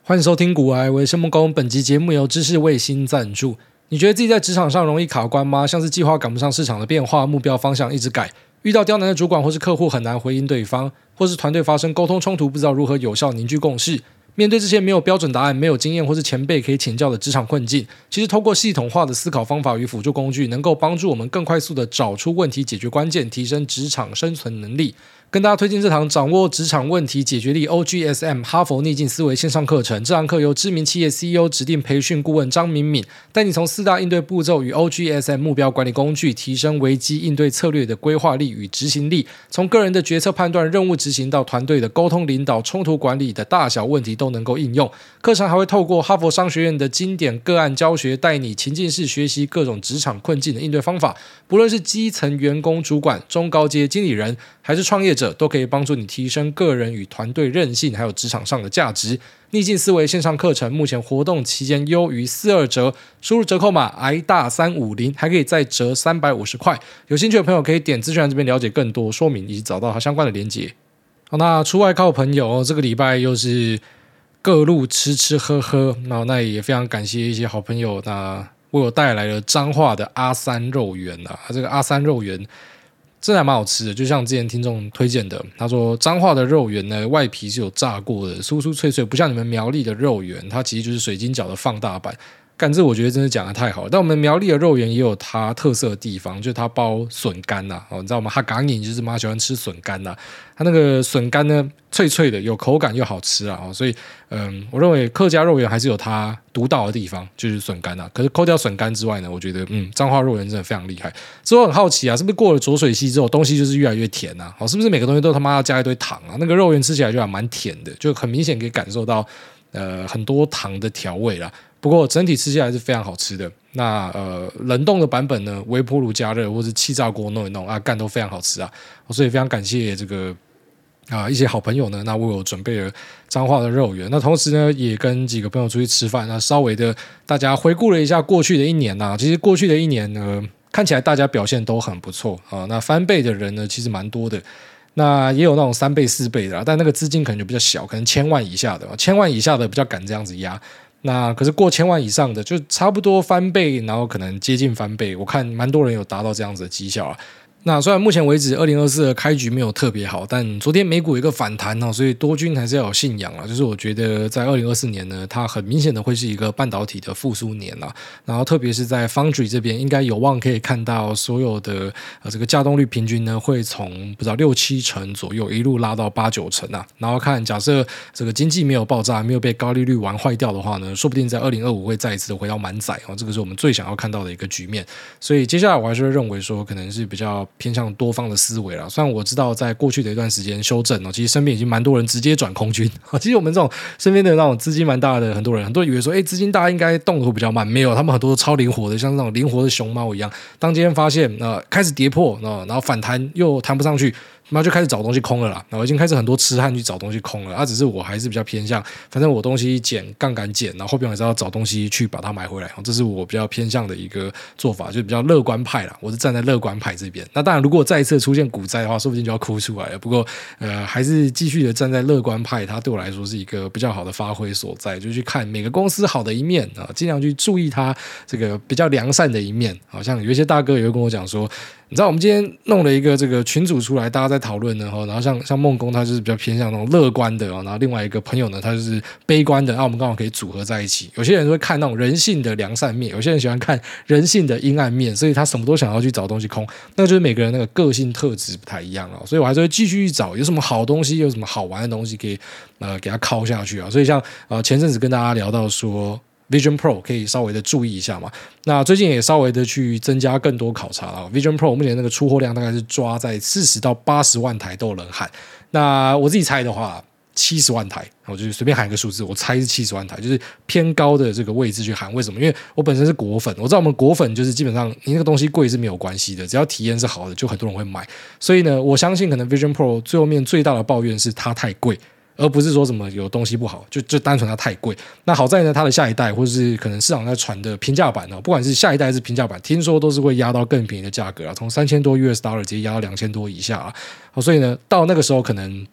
欢迎收听股癌，我是申梦工。本集节目由知识卫星赞助。你觉得自己在职场上容易卡关吗？像是计划赶不上市场的变化，目标方向一直改，遇到刁难的主管或是客户很难回应对方，或是团队发生沟通冲突，不知道如何有效凝聚共识。面对这些没有标准答案、没有经验或是前辈可以请教的职场困境，其实透过系统化的思考方法与辅助工具，能够帮助我们更快速的找出问题解决关键，提升职场生存能力。跟大家推荐这堂掌握职场问题解决力 OGSM 哈佛逆境思维线上课程。这堂课由知名企业 CEO 指定培训顾问张敏敏带你从4大应对步骤与 OGSM 目标管理工具，提升危机应对策略的规划力与执行力。从个人的决策判断、任务执行到团队的沟通领导、冲突管理的大小问题都能够应用。课程还会透过哈佛商学院的经典个案教学，带你情境式学习各种职场困境的应对方法。不论是基层员工、主管、中高阶经理人，还是创业者，都可以帮助你提升个人与团队韧性，还有职场上的价值。逆境思维线上课程目前活动期间优于42折，输入折扣码癌大350还可以再折350块。有兴趣的朋友可以点资讯栏这边了解更多说明，以及找到它相关的连结。好，那出外靠朋友，这个礼拜又是各路吃吃喝喝，那也非常感谢一些好朋友，那为我带来了彰化的阿三肉圆啊，这个阿三肉圆真的还蛮好吃的，就像之前听众推荐的，他说彰化的肉圆呢，外皮是有炸过的，酥酥脆脆，不像你们苗栗的肉圆，它其实就是水晶饺的放大版。干这我觉得真的讲得太好了。但我们苗栗的肉圆也有它特色的地方，就是它包笋干呐、你知道吗？哈港人就是蛮喜欢吃笋干呐、它那个笋干呢脆脆的，有口感又好吃啊，所以我认为客家肉圆还是有它独到的地方，就是笋干啊。可是扣掉笋干之外呢，我觉得彰化肉圆真的非常厉害。之后很好奇啊，是不是过了浊水溪之后，东西就是越来越甜啊？是不是每个东西都他妈要加一堆糖啊？那个肉圆吃起来就还蛮甜的，就很明显可以感受到很多糖的调味啦。不过整体吃起来是非常好吃的。那冷冻的版本呢，微波炉加热或是气炸锅弄一弄啊，干都非常好吃啊。所以非常感谢这个一些好朋友呢，那为我准备了彰化的肉圆。那同时呢，也跟几个朋友出去吃饭，那稍微的大家回顾了一下过去的一年啊。其实过去的一年呢，看起来大家表现都很不错啊。那翻倍的人呢，其实蛮多的。那也有那种3倍、4倍的啦，但那个资金可能就比较小，可能1000万以下的，1000万以下的比较敢这样子压。那可是过1000万以上的，就差不多翻倍，然后可能接近翻倍。我看蛮多人有达到这样子的绩效啊。那虽然目前为止2024的开局没有特别好，但昨天美股有一个反弹所以多军还是要有信仰啦。就是我觉得在2024年呢，它很明显的会是一个半导体的复苏年啦。然后特别是在 Foundry 这边，应该有望可以看到所有的这个稼动率平均呢，会从不知道6-7成左右一路拉到8-9成啊。然后看假设这个经济没有爆炸，没有被高利率玩坏掉的话呢，说不定在2025会再一次的回到满载这个是我们最想要看到的一个局面。所以接下来我还是会认为说，可能是比较偏向多方的思维啦。虽然我知道在过去的一段时间修正其实身边已经蛮多人直接转空军。其实我们这种身边的那种资金蛮大的很多人以为说资金大应该动得会比较慢，没有，他们很多都超灵活的，像那种灵活的熊猫一样。当今天发现开始跌破然后反弹又弹不上去，那就开始找东西空了啦。然后已经开始很多痴汉去找东西空了只是我还是比较偏向，反正我东西减杠杆减，然后后边还是要找东西去把它买回来，这是我比较偏向的一个做法，就比较乐观派啦。我是站在乐观派这边。那当然如果再一次出现股灾的话，说不定就要哭出来了。不过还是继续的站在乐观派，它对我来说是一个比较好的发挥所在，就去看每个公司好的一面尽量去注意它这个比较良善的一面。好像有一些大哥也会跟我讲说，你知道我们今天弄了一个这个群组出来，大家在讨论呢，然后像梦工他就是比较偏向那种乐观的然后另外一个朋友呢，他就是悲观的，我们刚好可以组合在一起。有些人会看那种人性的良善面，有些人喜欢看人性的阴暗面，所以他什么都想要去找东西空，那就是每个人那个个性特质不太一样所以我还是会继续去找有什么好东西，有什么好玩的东西可以给它敲下去所以像前阵子跟大家聊到说Vision Pro 可以稍微的注意一下嘛。那最近也稍微的去增加更多考察Vision Pro 目前那个出货量大概是抓在40到80万台都有人喊。那我自己猜的话70万台，我就随便喊一个数字，我猜是70万台，就是偏高的这个位置去喊。为什么？因为我本身是果粉，我知道我们果粉就是基本上你那个东西贵是没有关系的，只要体验是好的，就很多人会买。所以呢，我相信可能 Vision Pro 最后面最大的抱怨是它太贵，而不是说什么有东西不好，就单纯它太贵。那好在呢，它的下一代或者是可能市场在传的平价版不管是下一代还是平价版，听说都是会压到更便宜的价格从$3000多直接压到$2000多以下所以呢，到那个时候可能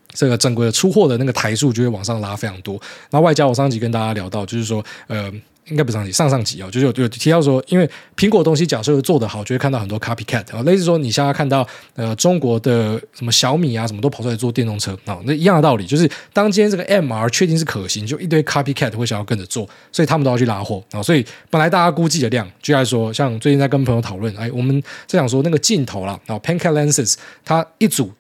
这个整个出货的那个台数就会往上拉非常多。然后外加我上集跟大家聊到，就是说应该不是上集，上集就是有提到说，因为苹果的东西假设做得好，就会看到很多 copycat 类似说你现在看到中国的什么小米啊，什么都跑出来做电动车那一样的道理，就是当今天这个 MR 确定是可行，就一堆 copycat 会想要跟着做，所以他们都要去拉货所以本来大家估计的量，就来说，像最近在跟朋友讨论，我们在想说那个镜头啦，Pancake Lenses 它一组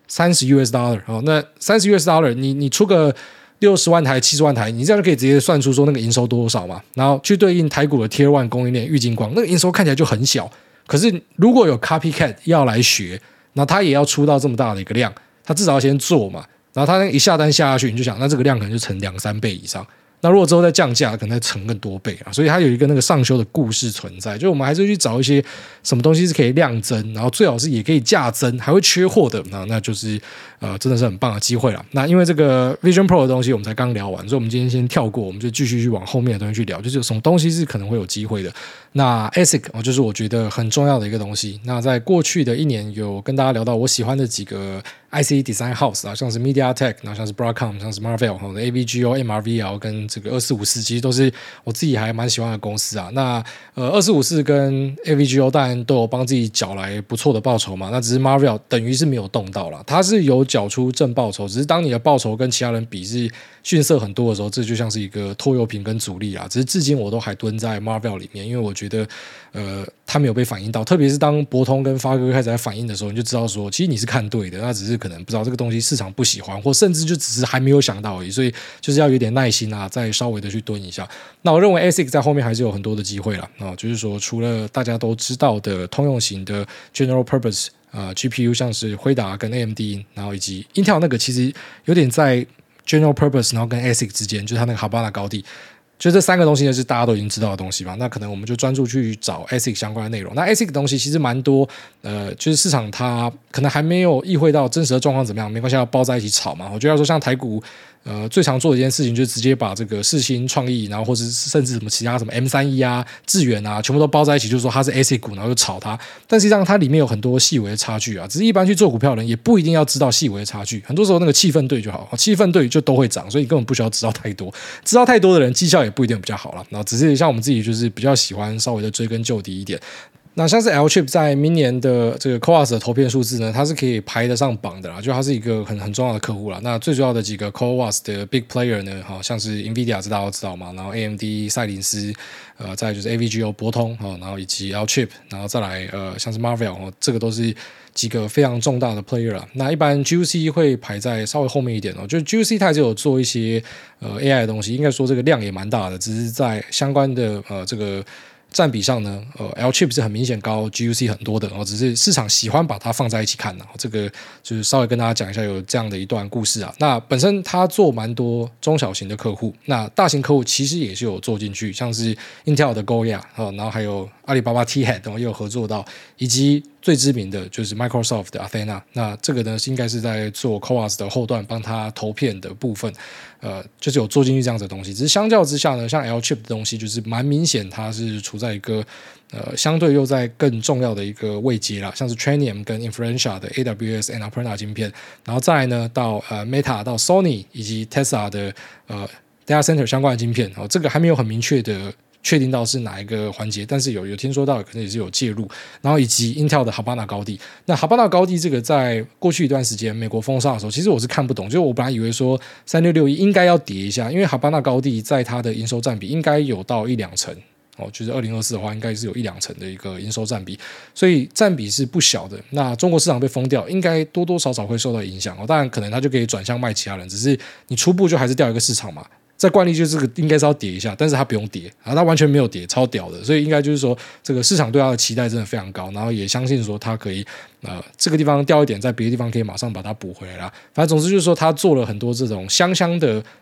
$30那$30你出个60万台、70万台，你这样就可以直接算出说那个营收多少嘛，然后去对应台股的 Tier 1供应链玉晶光，那个营收看起来就很小。可是如果有 copycat 要来学，那他也要出到这么大的一个量，他至少要先做嘛，然后他一下单下去，你就想，那这个量可能就乘2-3倍以上。那如果之后再降价，可能再乘更多倍所以它有一个那个上修的故事存在，就我们还是去找一些什么东西是可以量增，然后最好是也可以价增，还会缺货的那就是真的是很棒的机会了。那因为这个 Vision Pro 的东西我们才刚聊完，所以我们今天先跳过，我们就继续去往后面的东西去聊，就是有什么东西是可能会有机会的。那 ASIC 就是我觉得很重要的一个东西。那在过去的1年有跟大家聊到我喜欢的几个 IC Design House 像是 MediaTek， 然后像是 Broadcom， 像是 Marvell AVGO、MRVL 跟这个2454，其实都是我自己还蛮喜欢的公司那2454跟 AVGO 当然都有帮自己缴来不错的报酬嘛，那只是 Marvell 等于是没有动到啦，它是有缴出正报酬，只是当你的报酬跟其他人比是逊色很多的时候，这就像是一个拖油瓶跟阻力只是至今我都还蹲在 Marvell 里面，因为我觉得它没有被反映到，特别是当博通跟发哥开始在反映的时候，你就知道说其实你是看对的，那只是可能不知道这个东西市场不喜欢，或甚至就只是还没有想到而已，所以就是要有点耐心再稍微的去蹲一下。那我认为 ASIC 在后面还是有很多的机会啦就是说除了大家都知道的通用型的 General Purpose GPU， 像是辉达跟 AMD， 然后以及 Intel 那个其实有点在 General Purpose 然后跟 ASIC 之间，就是它那个 Habana 高地，就这3个东西呢是大家都已经知道的东西嘛，那可能我们就专注去找 ASIC 相关的内容。那 ASIC 的东西其实蛮多就是市场它可能还没有意会到真实的状况怎么样，没关系，要包在一起炒嘛。我觉得说像台股最常做的一件事情就是直接把这个世芯、创意，然后或者甚至什么其他什么 M31智原全部都包在一起，就是说它是 ASIC 股，然后就炒它。但实际上它里面有很多细微的差距只是一般去做股票的人也不一定要知道细微的差距，很多时候那个气氛对就好，气氛对就都会涨，所以你根本不需要知道太多，知道太多的人绩效也不一定比较好啦。然后只是像我们自己就是比较喜欢稍微的追根究底一点。那像是 L-Chip 在明年的这个 CoWoS 的投片数字呢，它是可以排得上榜的啦，就它是一个很重要的客户啦。那最主要的几个 CoWoS 的 Big Player 呢，像是 NVIDIA 大家都知道嘛，然后 AMD 赛灵思，再来就是 AVGO 博通然后以及 L-Chip， 然后再来像是 Marvell 这个都是几个非常重大的 player 啦。那一般 GUC 会排在稍微后面一点就 GUC 它还是有做一些AI 的东西，应该说这个量也蛮大的，只是在相关的这个占比上呢L-Chip 是很明显高 GUC 很多的只是市场喜欢把它放在一起看这个就是稍微跟大家讲一下有这样的一段故事那本身它做蛮多中小型的客户，那大型客户其实也是有做进去，像是 Intel 的 Goya 然后还有阿里巴巴 T-Head 也有合作到，以及最知名的就是 Microsoft 的 Athena， 那这个呢应该是在做 CoWoS 的后段帮他投片的部分就是有做进去这样子的东西，只是相较之下呢，像 L-Chip 的东西就是蛮明显它是处在一个相对又在更重要的一个位阶啦，像是 Trainium 跟 Inferentia 的 AWS Annapurna 晶片，然后再来呢到Meta 到 Sony 以及 Tesla 的Data Center 相关的晶片这个还没有很明确的确定到是哪一个环节，但是有听说到可能也是有介入，然后以及 Intel 的 Habana 高地。那 Habana 高地这个在过去一段时间美国封杀的时候，其实我是看不懂，就是我本来以为说3661应该要跌一下，因为 Habana 高地在它的营收占比应该有到1-2成就是2024的话应该是有1-2成的一个营收占比，所以占比是不小的。那中国市场被封掉，应该多多少少会受到影响当然可能它就可以转向卖其他人，只是你初步就还是掉一个市场嘛。在惯例就是这个应该是要跌一下，但是它不用跌它完全没有跌，超屌的，所以应该就是说这个市场对它的期待真的非常高，然后也相信说它可以这个地方掉一点，在别的地方可以马上把它补回来啦。反正总之就是说它做了很多这种香香的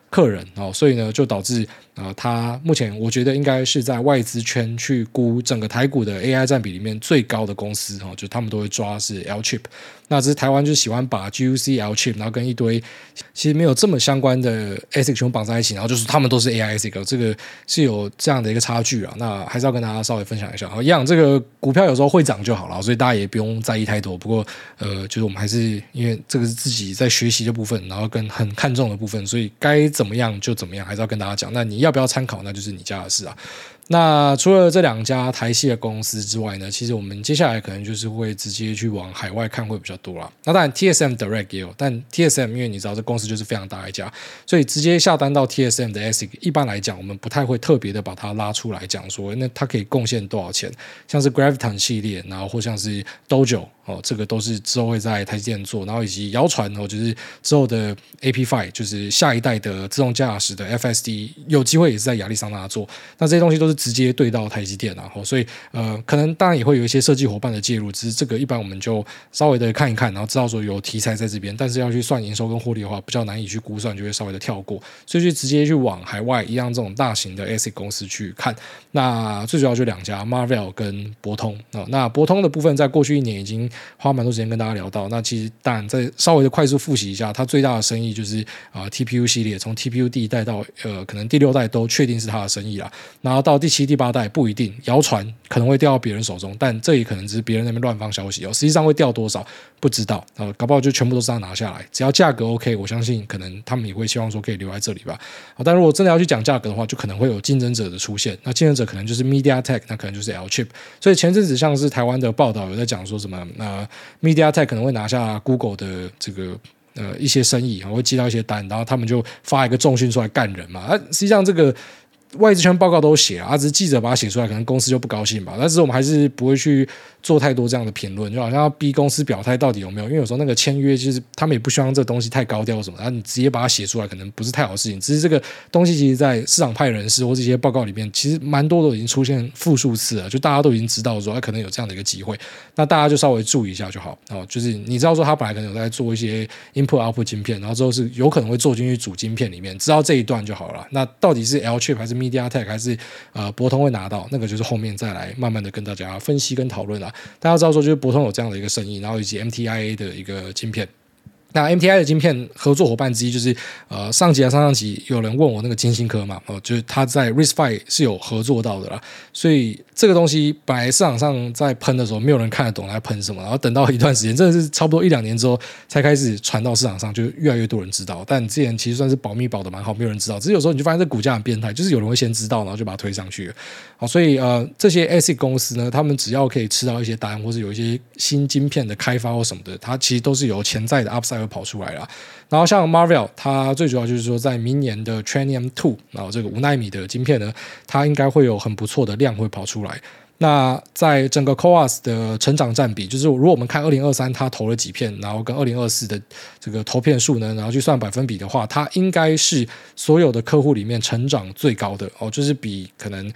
客人所以呢就导致它目前我觉得应该是在外资圈去估整个台股的 AI 占比里面最高的公司就他们都会抓是 L chip。那只是台湾就喜欢把 GUC L chip 然后跟一堆其实没有这么相关的 ASIC 全部绑在一起，然后就是他们都是 AI ASIC， 这个是有这样的一个差距啊。那还是要跟大家稍微分享一下。一样这个股票有时候会涨就好了，所以大家也不用在意太多。不过就是我们还是因为这个是自己在学习的部分，然后跟很看重的部分，所以该怎么样就怎么样，还是要跟大家讲。那你要不要参考，那就是你家的事啊。那除了这2家台系的公司之外呢，其实我们接下来可能就是会直接去往海外看会比较多啦。那当然 TSM Direct 也有，但 TSM 因为你知道这公司就是非常大一家，所以直接下单到 TSM 的 ASIC 一般来讲我们不太会特别的把它拉出来讲说那它可以贡献多少钱，像是 Graviton 系列，然后或像是 Dojo这个都是之后会在台积电做，然后以及谣传就是之后的 AP5 就是下一代的自动驾驶的 FSD 有机会也是在亚利桑那做，那这些东西都是直接对到台积电所以可能当然也会有一些设计伙伴的介入，只是这个一般我们就稍微的看一看，然后知道说有题材在这边，但是要去算营收跟获利的话比较难以去估算，就会稍微的跳过，所以就直接去往海外一样这种大型的 ASIC 公司去看。那最主要就2家 Marvell 跟博通那博通的部分在过去1年已经花蛮多时间跟大家聊到，那其实当然再稍微的快速复习一下，它最大的生意就是TPU 系列，从 TPU 第1代到可能第6代都确定是它的生意啦，然后到第7、第8代不一定，谣传可能会掉到别人手中，但这也可能只是别人那边乱放消息实际上会掉多少不知道搞不好就全部都是他拿下来，只要价格 OK， 我相信可能他们也会希望说可以留在这里吧但如果真的要去讲价格的话，就可能会有竞争者的出现，那竞争者可能就是 MediaTek， 那可能就是 L chip， 所以前阵子像是台湾的报道有在讲说什么MediaTek 可能会拿下 Google 的这个一些生意会接到一些单，然后他们就发一个重讯出来干人嘛实际上这个外资圈报告都写只是记者把它写出来，可能公司就不高兴吧。但是我们还是不会去做太多这样的评论，就好像要逼公司表态到底有没有，因为有时候那个签约就是他们也不希望这个东西太高调什么，然后你直接把它写出来可能不是太好的事情。只是这个东西其实在市场派人士或这些报告里面，其实蛮多都已经出现复数次了，就大家都已经知道说可能有这样的一个机会，那大家就稍微注意一下就好就是你知道说他本来可能有在做一些 input output 晶片，然后之后是有可能会做进去主晶片里面，知道这一段就好了。那到底是 L chip 还是 MediaTek 还是博通会拿到，那个就是后面再来慢慢的跟大家分析跟讨论啦。大家知道说就是博通有这样的一个生意，然后以及 MTIA 的一个晶片。那 MTI 的晶片合作伙伴之一就是上集上集有人问我那个金星科嘛就是他在 RISC-V 是有合作到的啦，所以这个东西本来市场上在喷的时候没有人看得懂来喷什么，然后等到一段时间真的是差不多1-2年之后才开始传到市场上，就越来越多人知道，但之前其实算是保密保的蛮好，没有人知道，只是有时候你就发现这股价很变态，就是有人会先知道然后就把它推上去了所以这些 ASIC 公司呢，他们只要可以吃到一些单或是有一些新晶片的开发或什么的，它其实都是有潜在的 upside 会跑出来啦。然后像 Marvell 它最主要就是说在明年的 Trainium 2然后这个5奈米的晶片呢，它应该会有很不错的量会跑出来。那在整个 CoWoS 的成长占比，就是如果我们看2023它投了几片，然后跟2024的这个投片数呢，然后去算百分比的话，它应该是所有的客户里面成长最高的就是比可能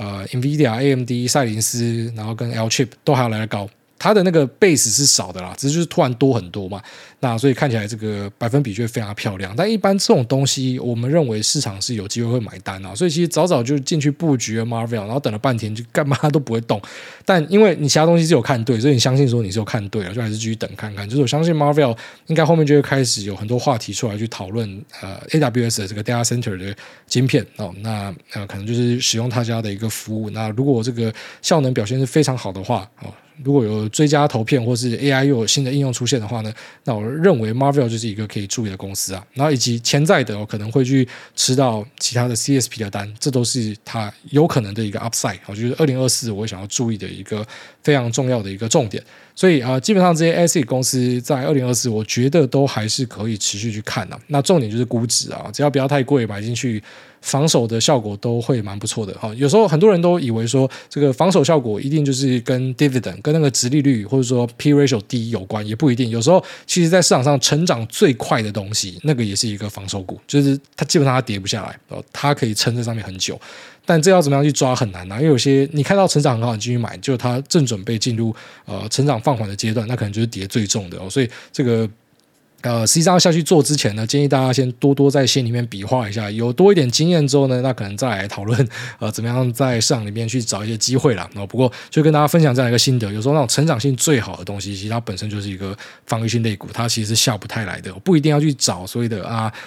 NVIDIA、AMD、赛灵思，然后跟 L chip 都还要来得高。它的那个 base 是少的啦，只是就是突然多很多嘛，那所以看起来这个百分比就会非常漂亮。但一般这种东西，我们认为市场是有机会会买单所以其实早早就进去布局了 Marvell， 然后等了半天就干嘛都不会动。但因为你其他东西是有看对，所以你相信说你是有看对了，就还是继续等看看。就是我相信 Marvell 应该后面就会开始有很多话题出来去讨论AWS 的这个 data center 的晶片那可能就是使用他家的一个服务。那如果这个效能表现是非常好的话如果有追加投片或是 AI 又有新的应用出现的话呢，那我认为 Marvell 就是一个可以注意的公司然后以及潜在的可能会去吃到其他的 CSP 的单，这都是它有可能的一个 upside 就是2024我会想要注意的一个非常重要的一个重点。所以基本上这些 ASIC 公司在2024我觉得都还是可以持续去看那重点就是估值只要不要太贵，买进去防守的效果都会蛮不错的有时候很多人都以为说这个防守效果一定就是跟 dividend 跟那个殖利率或者说 P ratio 低有关，也不一定。有时候其实在市场上成长最快的东西，那个也是一个防守股，就是它基本上它跌不下来它可以撑在上面很久。但这要怎么样去抓很难因为有些你看到成长很好你进去买，就它正准备进入成长放缓的阶段，那可能就是跌最重的所以这个实际上下去做之前呢，建议大家先多多在心里面比划一下，有多一点经验之后呢，那可能再来讨论怎么样在市场里面去找一些机会啦。不过就跟大家分享这样一个心得，有时候那种成长性最好的东西，其实它本身就是一个防御性类股，它其实是下不太来的，不一定要去找所谓的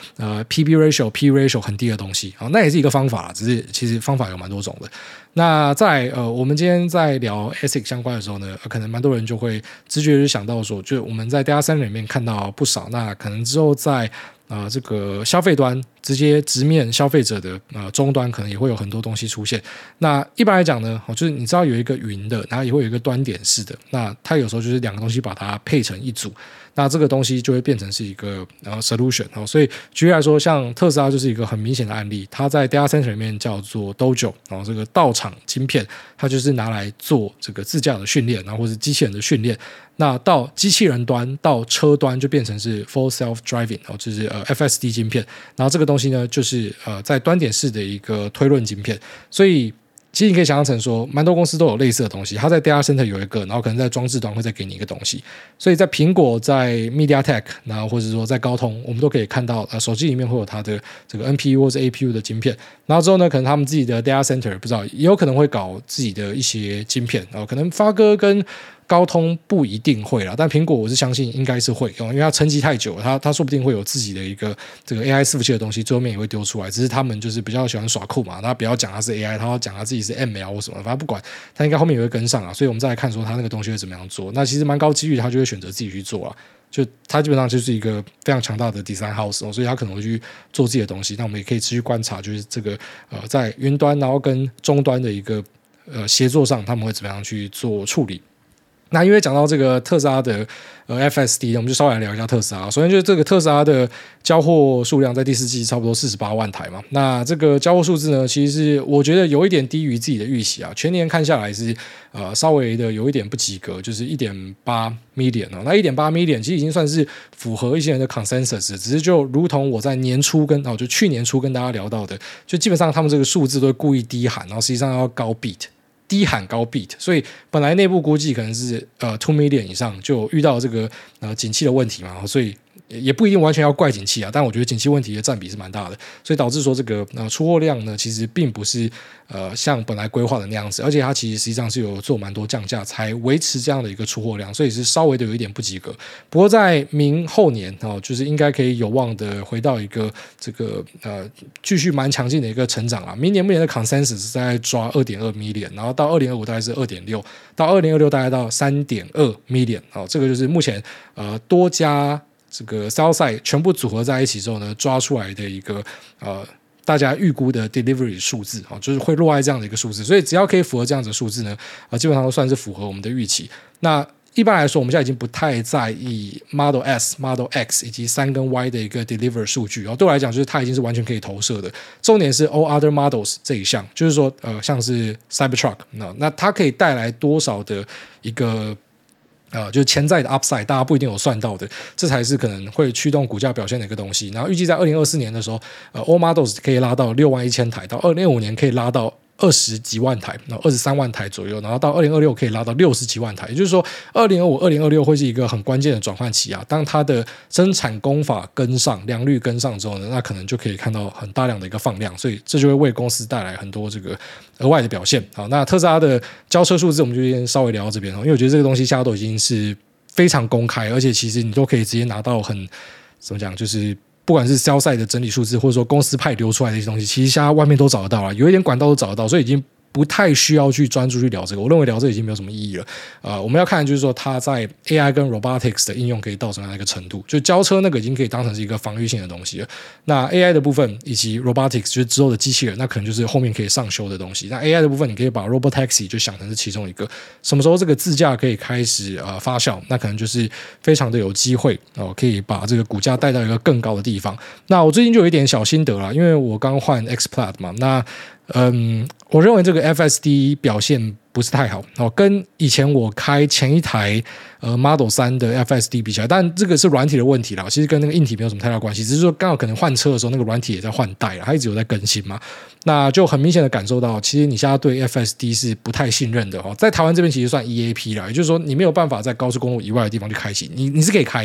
PB ratio、P ratio 很低的东西，那也是一个方法啦，只是其实方法有蛮多种的。那在我们今天在聊 ASIC 相关的时候呢，可能蛮多人就会直觉就想到说，就我们在 Data Center 里面看到不少，那可能之后在这个消费端直接直面消费者的终端，可能也会有很多东西出现。那一般来讲呢，就是你知道有一个云的，然后也会有一个端点式的，那它有时候就是两个东西把它配成一组，那这个东西就会变成是一个solution。所以举例来说，像特斯拉就是一个很明显的案例，它在 data center 里面叫做 Dojo， 这个道场晶片，它就是拿来做这个自驾的训练，然后或是机器人的训练。那到机器人端到车端就变成是 full self driving， 就是 FSD 晶片，然后这个东西呢就是在端点式的一个推论晶片。所以其实你可以想象成说，蛮多公司都有类似的东西，它在 data center 有一个，然后可能在装置端会再给你一个东西。所以在苹果、在 MediaTek， 然后或者说在高通，我们都可以看到手机里面会有它的这个 NPU 或者 APU 的晶片。然后之后呢，可能他们自己的 data center 不知道，也有可能会搞自己的一些晶片，可能发哥跟高通不一定会啦，但苹果我是相信应该是会，因为它沉寂太久了，它说不定会有自己的一个这个 AI 伺服器的东西，最后面也会丢出来。只是他们就是比较喜欢耍酷嘛，他不要讲它是 AI， 他要讲他自己是 ML 或什么，反正不管，他应该后面也会跟上啊。所以我们再来看说他那个东西会怎么样做。那其实蛮高几率他就会选择自己去做啊，就他基本上就是一个非常强大的 design house，所以他可能会去做自己的东西。那我们也可以持续观察，就是这个在云端然后跟终端的一个协作上，他们会怎么样去做处理。那因为讲到这个特斯拉的FSD， 我们就稍微来聊一下特斯拉。首先就是这个特斯拉的交货数量在第四季差不多48万台嘛。那这个交货数字呢，其实是我觉得有一点低于自己的预期啊。全年看下来是稍微的有一点不及格，就是 1.8 million 那 1.8 million 其实已经算是符合一些人的 consensus， 只是就如同我在年初就去年初跟大家聊到的，就基本上他们这个数字都会故意低喊，然后实际上要高 beat。低喊高 beat， 所以本来内部估计可能是2 million 以上，就遇到这个景气的问题嘛，所以也不一定完全要怪景气啊，但我觉得景气问题的占比是蛮大的，所以导致说这个出货量呢，其实并不是像本来规划的那样子，而且它其实实际上是有做蛮多降价才维持这样的一个出货量，所以是稍微的有一点不及格。不过在明后年就是应该可以有望的回到一个这个继续蛮强劲的一个成长啊。明年目前的 consensus 是在抓 2.2 million， 然后到2025大概是 2.6， 到2026大概到 3.2 million， 这个就是目前多家这个 sell side 全部组合在一起之后呢，抓出来的一个大家预估的 delivery 数字，就是会落在这样的一个数字，所以只要可以符合这样子的数字呢，基本上都算是符合我们的预期。那一般来说，我们现在已经不太在意 Model S、Model X 以及3跟 Y 的一个 deliver 数据，对我来讲，就是它已经是完全可以投射的。重点是 all other models 这一项，就是说像是 Cybertruck， 那它可以带来多少的一个就是潜在的 upside， 大家不一定有算到的，这才是可能会驱动股价表现的一个东西。然后预计在2024年的时候，all models 可以拉到61000台，到2025年可以拉到20几万台，23万台左右，然后到2026可以拉到60几万台。也就是说，2025、2026会是一个很关键的转换期啊。当它的生产工法跟上、良率跟上之后呢，那可能就可以看到很大量的一个放量，所以这就会为公司带来很多这个额外的表现。好，那特斯拉的交车数字我们就先稍微聊到这边，因为我觉得这个东西现在都已经是非常公开，而且其实你都可以直接拿到很怎么讲，就是不管是销售的整理数字，或者说公司派流出来的一些东西，其实现在外面都找得到了，有一点管道都找得到，所以已经不太需要去专注去聊这个。我认为聊这个已经没有什么意义了。我们要看的就是说它在 AI 跟 Robotics 的应用可以到什么样的一个程度。就交车那个已经可以当成是一个防御性的东西了。那 AI 的部分以及 Robotics 就是之后的机器人，那可能就是后面可以上修的东西。那 AI 的部分，你可以把 Robotaxi 就想成是其中一个。什么时候这个自驾可以开始发酵，那可能就是非常的有机会可以把这个股价带到一个更高的地方。那我最近就有一点小心得啦，因为我刚换 X-Plat 嘛，那我认为这个 FSD 表现不是太好跟以前我开前一台Model 3的 FSD 比起来，但这个是软体的问题啦，其实跟那个硬体没有什么太大关系，只是说刚好可能换车的时候那个软体也在换代啦，它一直有在更新嘛，那就很明显的感受到，其实你现在对 FSD 是不太信任的在台湾这边其实算 EAP 啦，也就是说你没有办法在高速公路以外的地方去开启，你是可以开，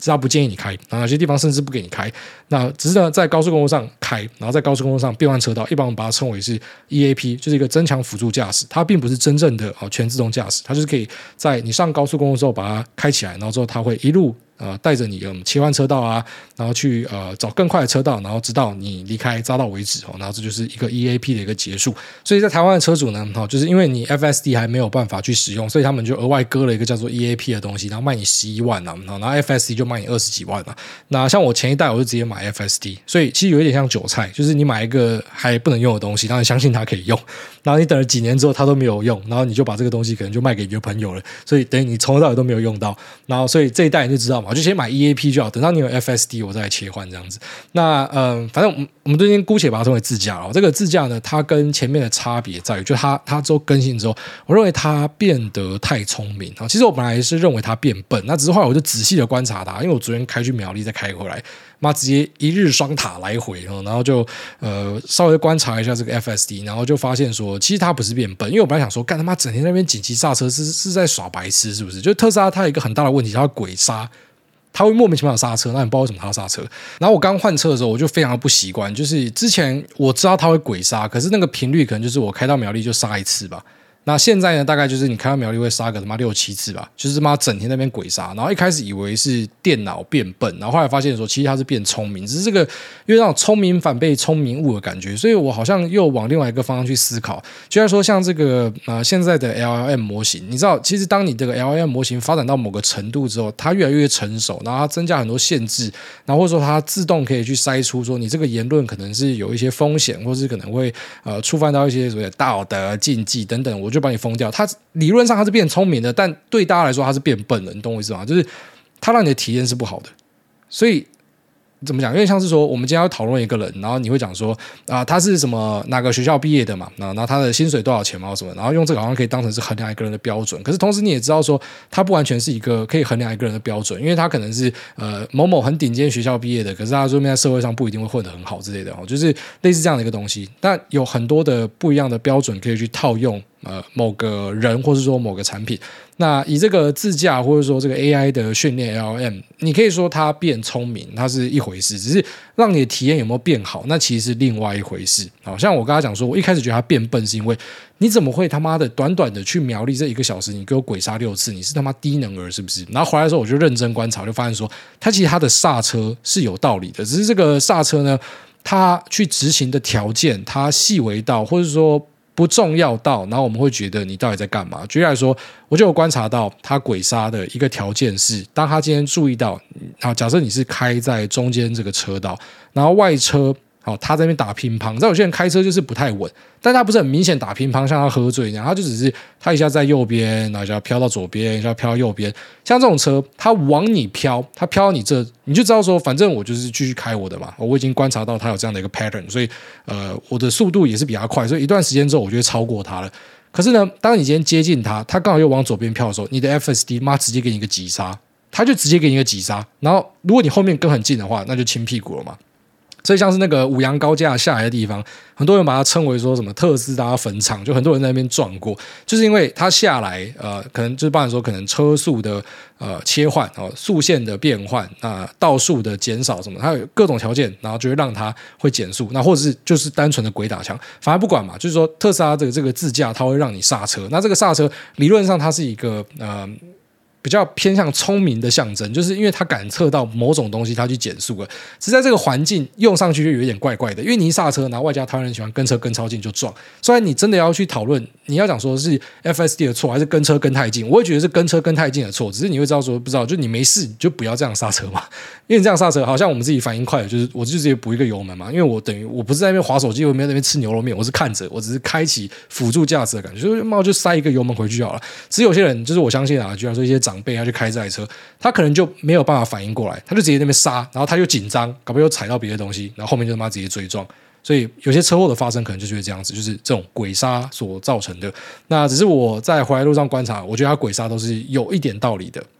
只是他不建议你开，然后有些地方甚至不给你开。那只是呢，在高速公路上开，然后在高速公路上变换车道，一般我们把它称为是 EAP， 就是一个增强辅助驾驶，它并不是真正的全自动驾驶，它就是可以在你上高速公路之后把它开起来，然后之后它会一路带着你切换车道啊，然后去找更快的车道，然后直到你离开匝道为止然后这就是一个 EAP 的一个结束。所以在台湾的车主呢就是因为你 FSD 还没有办法去使用，所以他们就额外割了一个叫做 EAP 的东西，然后卖你11万然后 FSD 就卖你20几万那像我前一代我就直接买 FSD， 所以其实有一点像韭菜，就是你买一个还不能用的东西，然后你相信它可以用，然后你等了几年之后它都没有用，然后你就把这个东西可能就卖给你的朋友了，所以等于你从头到尾都没有用到，然后所以这一代你就知道嘛，就先买 EAP 就好，等到你有 FSD 我再来切换这样子。那反正我们最近姑且把它称为自驾这个自驾呢，它跟前面的差别在于，就它之后更新之后，我认为它变得太聪明其实我本来是认为它变笨，那只是后来我就仔细的观察它，因为我昨天开去苗栗再开回来，妈直接一日双塔来回然后就稍微观察一下这个 FSD， 然后就发现说其实它不是变笨，因为我本来想说干他妈整天在那边紧急刹车是在耍白痴是不是？就特斯拉它有一个很大的问题，它会鬼刹，它会莫名其妙刹车，那你不知道为什么它要刹车。然后我刚换车的时候我就非常的不习惯，就是之前我知道它会鬼刹，可是那个频率可能就是我开到苗栗就刹一次吧，那现在呢大概就是你开到苗栗会刹个他妈6、7次吧，就是他妈整天在那边鬼刹。然后一开始以为是电脑变笨，然后后来发现说其实它是变聪明，只是这个因为那种聪明反被聪明误的感觉，所以我好像又往另外一个方向去思考。就像说像这个现在的 LLM 模型，你知道其实当你这个 LLM 模型发展到某个程度之后，它越来越成熟，然后它增加很多限制，然后或者说它自动可以去筛出说你这个言论可能是有一些风险，或是可能会触犯到一些所谓的道德禁忌等等，我就把你封掉。它理论上它是变聪明的，但对大家来说它是变笨的，你懂我意思吗？就是它让你的体验是不好的。所以怎么讲？因为像是说我们今天要讨论一个人，然后你会讲说他是什么哪个学校毕业的嘛，然后他的薪水多少钱嘛什么，然后用这个好像可以当成是衡量一个人的标准。可是同时你也知道说他不完全是一个可以衡量一个人的标准，因为他可能是某某很顶尖学校毕业的，可是他说明在社会上不一定会混得很好之类的就是类似这样的一个东西。但有很多的不一样的标准可以去套用某个人或是说某个产品。那以这个自驾或者说这个 AI 的训练 LLM， 你可以说它变聪明，它是一回事，只是让你的体验有没有变好，那其实是另外一回事。好像我跟他讲说，我一开始觉得它变笨是因为你怎么会他妈的短短的去苗栗这1个小时，你给我鬼刹6次，你是他妈低能儿是不是？然后回来的时候我就认真观察，就发现说它其实它的刹车是有道理的，只是这个刹车呢，它去执行的条件它细微到或者说不重要到，然后我们会觉得你到底在干嘛。举例来说，我就有观察到他鬼刹的一个条件是，当他今天注意到假设你是开在中间这个车道，然后外车他在那边打乒乓，你知道有些人开车就是不太稳，但他不是很明显打乒乓，像他喝醉一样，他就只是他一下在右边，然后一下飘到左边，一下飘到右边。像这种车，他往你飘，他飘到你这，你就知道说，反正我就是继续开我的嘛。我已经观察到他有这样的一个 pattern， 所以我的速度也是比他快，所以一段时间之后，我就会超过他了。可是呢，当你今天接近他，他刚好又往左边飘的时候，你的 FSD 妈直接给你一个急刹，他就直接给你一个急刹。然后如果你后面跟很近的话，那就亲屁股了嘛。所以像是那个五羊高架下来的地方，很多人把它称为说什么特斯拉坟场，就很多人在那边撞过，就是因为它下来可能就是包含说可能车速的切换速线的变换道数的减少什么，它有各种条件，然后就会让它会减速，那或者是就是单纯的鬼打墙，反而不管嘛，就是说特斯拉的这个自驾它会让你刹车，那这个刹车理论上它是一个比较偏向聪明的象征，就是因为它感测到某种东西，它去减速了。只是在这个环境用上去就有一点怪怪的，因为你一刹车，然后外加台湾人喜欢跟车跟超近就撞。虽然你真的要去讨论，你要讲说是 FSD 的错还是跟车跟太近，我会觉得是跟车跟太近的错。只是你会知道说，不知道就你没事你就不要这样刹车嘛，因为你这样刹车好像我们自己反应快，就是我就直接补一个油门嘛，因为我等于我不是在那边滑手机，我没有在那边吃牛肉面，我是看着，我只是开启辅助驾驶的感觉，就塞一个油门回去就好了。只是有些人就是我相信居然说一些长辈他去开这台车，他可能就没有办法反应过来，他就直接在那边刹，然后他又紧张，搞不好又踩到别的东西，然后后面就他妈直接追撞。所以有些车祸的发生可能就是这样子，就是这种鬼刹所造成的。那只是我在回来路上观察，我觉得他鬼刹都是有一点道理的。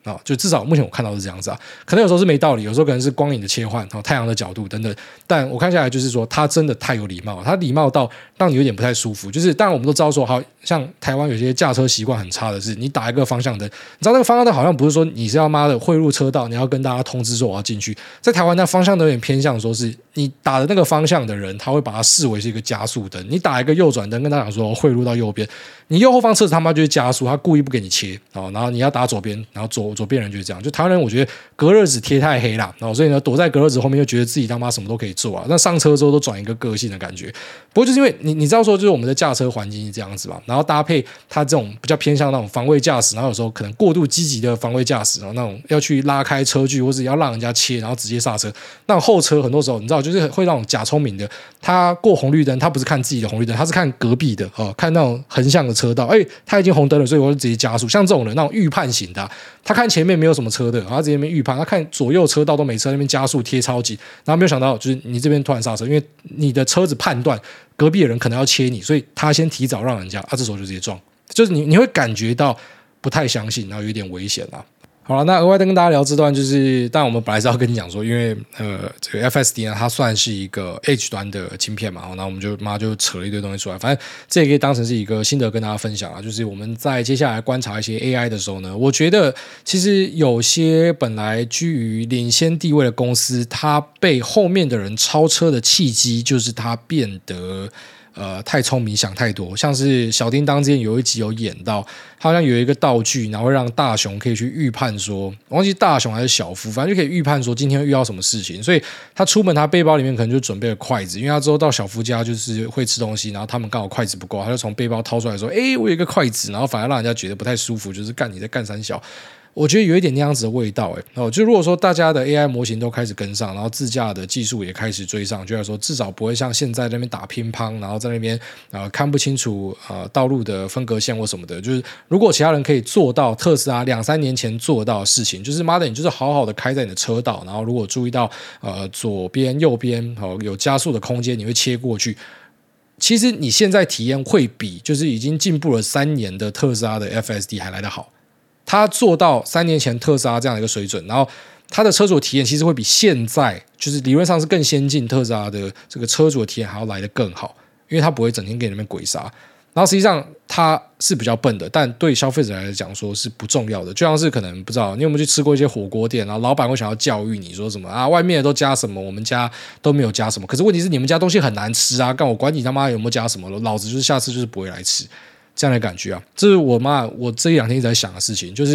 就至少目前我看到是这样子啊，可能有时候是没道理，有时候可能是光影的切换，太阳的角度等等，但我看下来就是说他真的太有礼貌了，他礼貌到让你有点不太舒服。就是当然我们都知道说，好像台湾有些驾车习惯很差的是，你打一个方向灯，你知道那个方向灯好像不是说你是要妈的汇入车道，你要跟大家通知说我要进去，在台湾那方向灯有点偏向说是你打的那个方向的人，他会把它视为是一个加速灯，你打一个右转灯跟他讲说汇入到右边，你右后方车子他妈就会加速，他故意不给你切，然后你要打左边，然后左边人就是这样。就台湾人我觉得隔热纸贴太黑啦，所以呢躲在隔热纸后面就觉得自己他妈什么都可以做啊，那上车之后都转一个个性的感觉。不过就是因为你知道说就是我们的驾车环境是这样子嘛，然后搭配他这种比较偏向那种防卫驾驶，然后有时候可能过度积极的防卫驾驶，然后那种要去拉开车距或是要让人家切然后直接刹车，那种后车很多时候你知道就是会让那种假聪明的，他过红绿灯他不是看自己的红绿灯，他是看隔壁的看那种横向的车道，他已经红灯了，所以我就直接加速。像这种人那种预判型的他看前面没有什么车的，然后直接那边预判，他看左右车道都没车，那边加速贴超级，然后没有想到就是你这边突然刹车，因为你的车子判断隔壁的人可能要切你，所以他先提早让人家这时候就直接撞，就是你会感觉到不太相信，然后有点危险啦。好了，那额外再跟大家聊这段，就是当然我们本来是要跟你讲说，因为这个 FSD 呢，它算是一个 Edge 端的晶片嘛，然后我们就扯了一堆东西出来，反正这也可以当成是一个心得跟大家分享啊。就是我们在接下来观察一些 AI 的时候呢，我觉得其实有些本来居于领先地位的公司，它被后面的人超车的契机，就是它变得太聪明想太多。像是小叮当之前有一集有演到，他好像有一个道具，然后让大雄可以去预判说，我忘记大雄还是小夫，反正就可以预判说今天会遇到什么事情。所以他出门他背包里面可能就准备了筷子，因为他之后到小夫家就是会吃东西，然后他们刚好筷子不够，他就从背包掏出来说我有一个筷子，然后反而让人家觉得不太舒服，就是干你在干三小。我觉得有一点那样子的味道就如果说大家的 AI 模型都开始跟上，然后自驾的技术也开始追上，就是说至少不会像现在在那边打乒乓，然后在那边看不清楚道路的分隔线或什么的。就是如果其他人可以做到特斯拉2-3年前做到的事情，就是妈的你就是好好的开在你的车道，然后如果注意到左边右边有加速的空间，你会切过去。其实你现在体验会比就是已经进步了3年的特斯拉的 FSD 还来得好。他做到3年前特斯拉这样的一个水准，然后他的车主体验其实会比现在就是理论上是更先进特斯拉的这个车主的体验还要来得更好，因为他不会整天给你们鬼杀。然后实际上他是比较笨的，但对消费者来讲说是不重要的。就像是可能不知道你有没有去吃过一些火锅店，然后老板会想要教育你说什么外面的都加什么，我们家都没有加什么。可是问题是你们家东西很难吃啊，干我管你他妈有没有加什么了，老子就是下次就是不会来吃。这样的感觉啊，这是我这一2天一直在想的事情，就是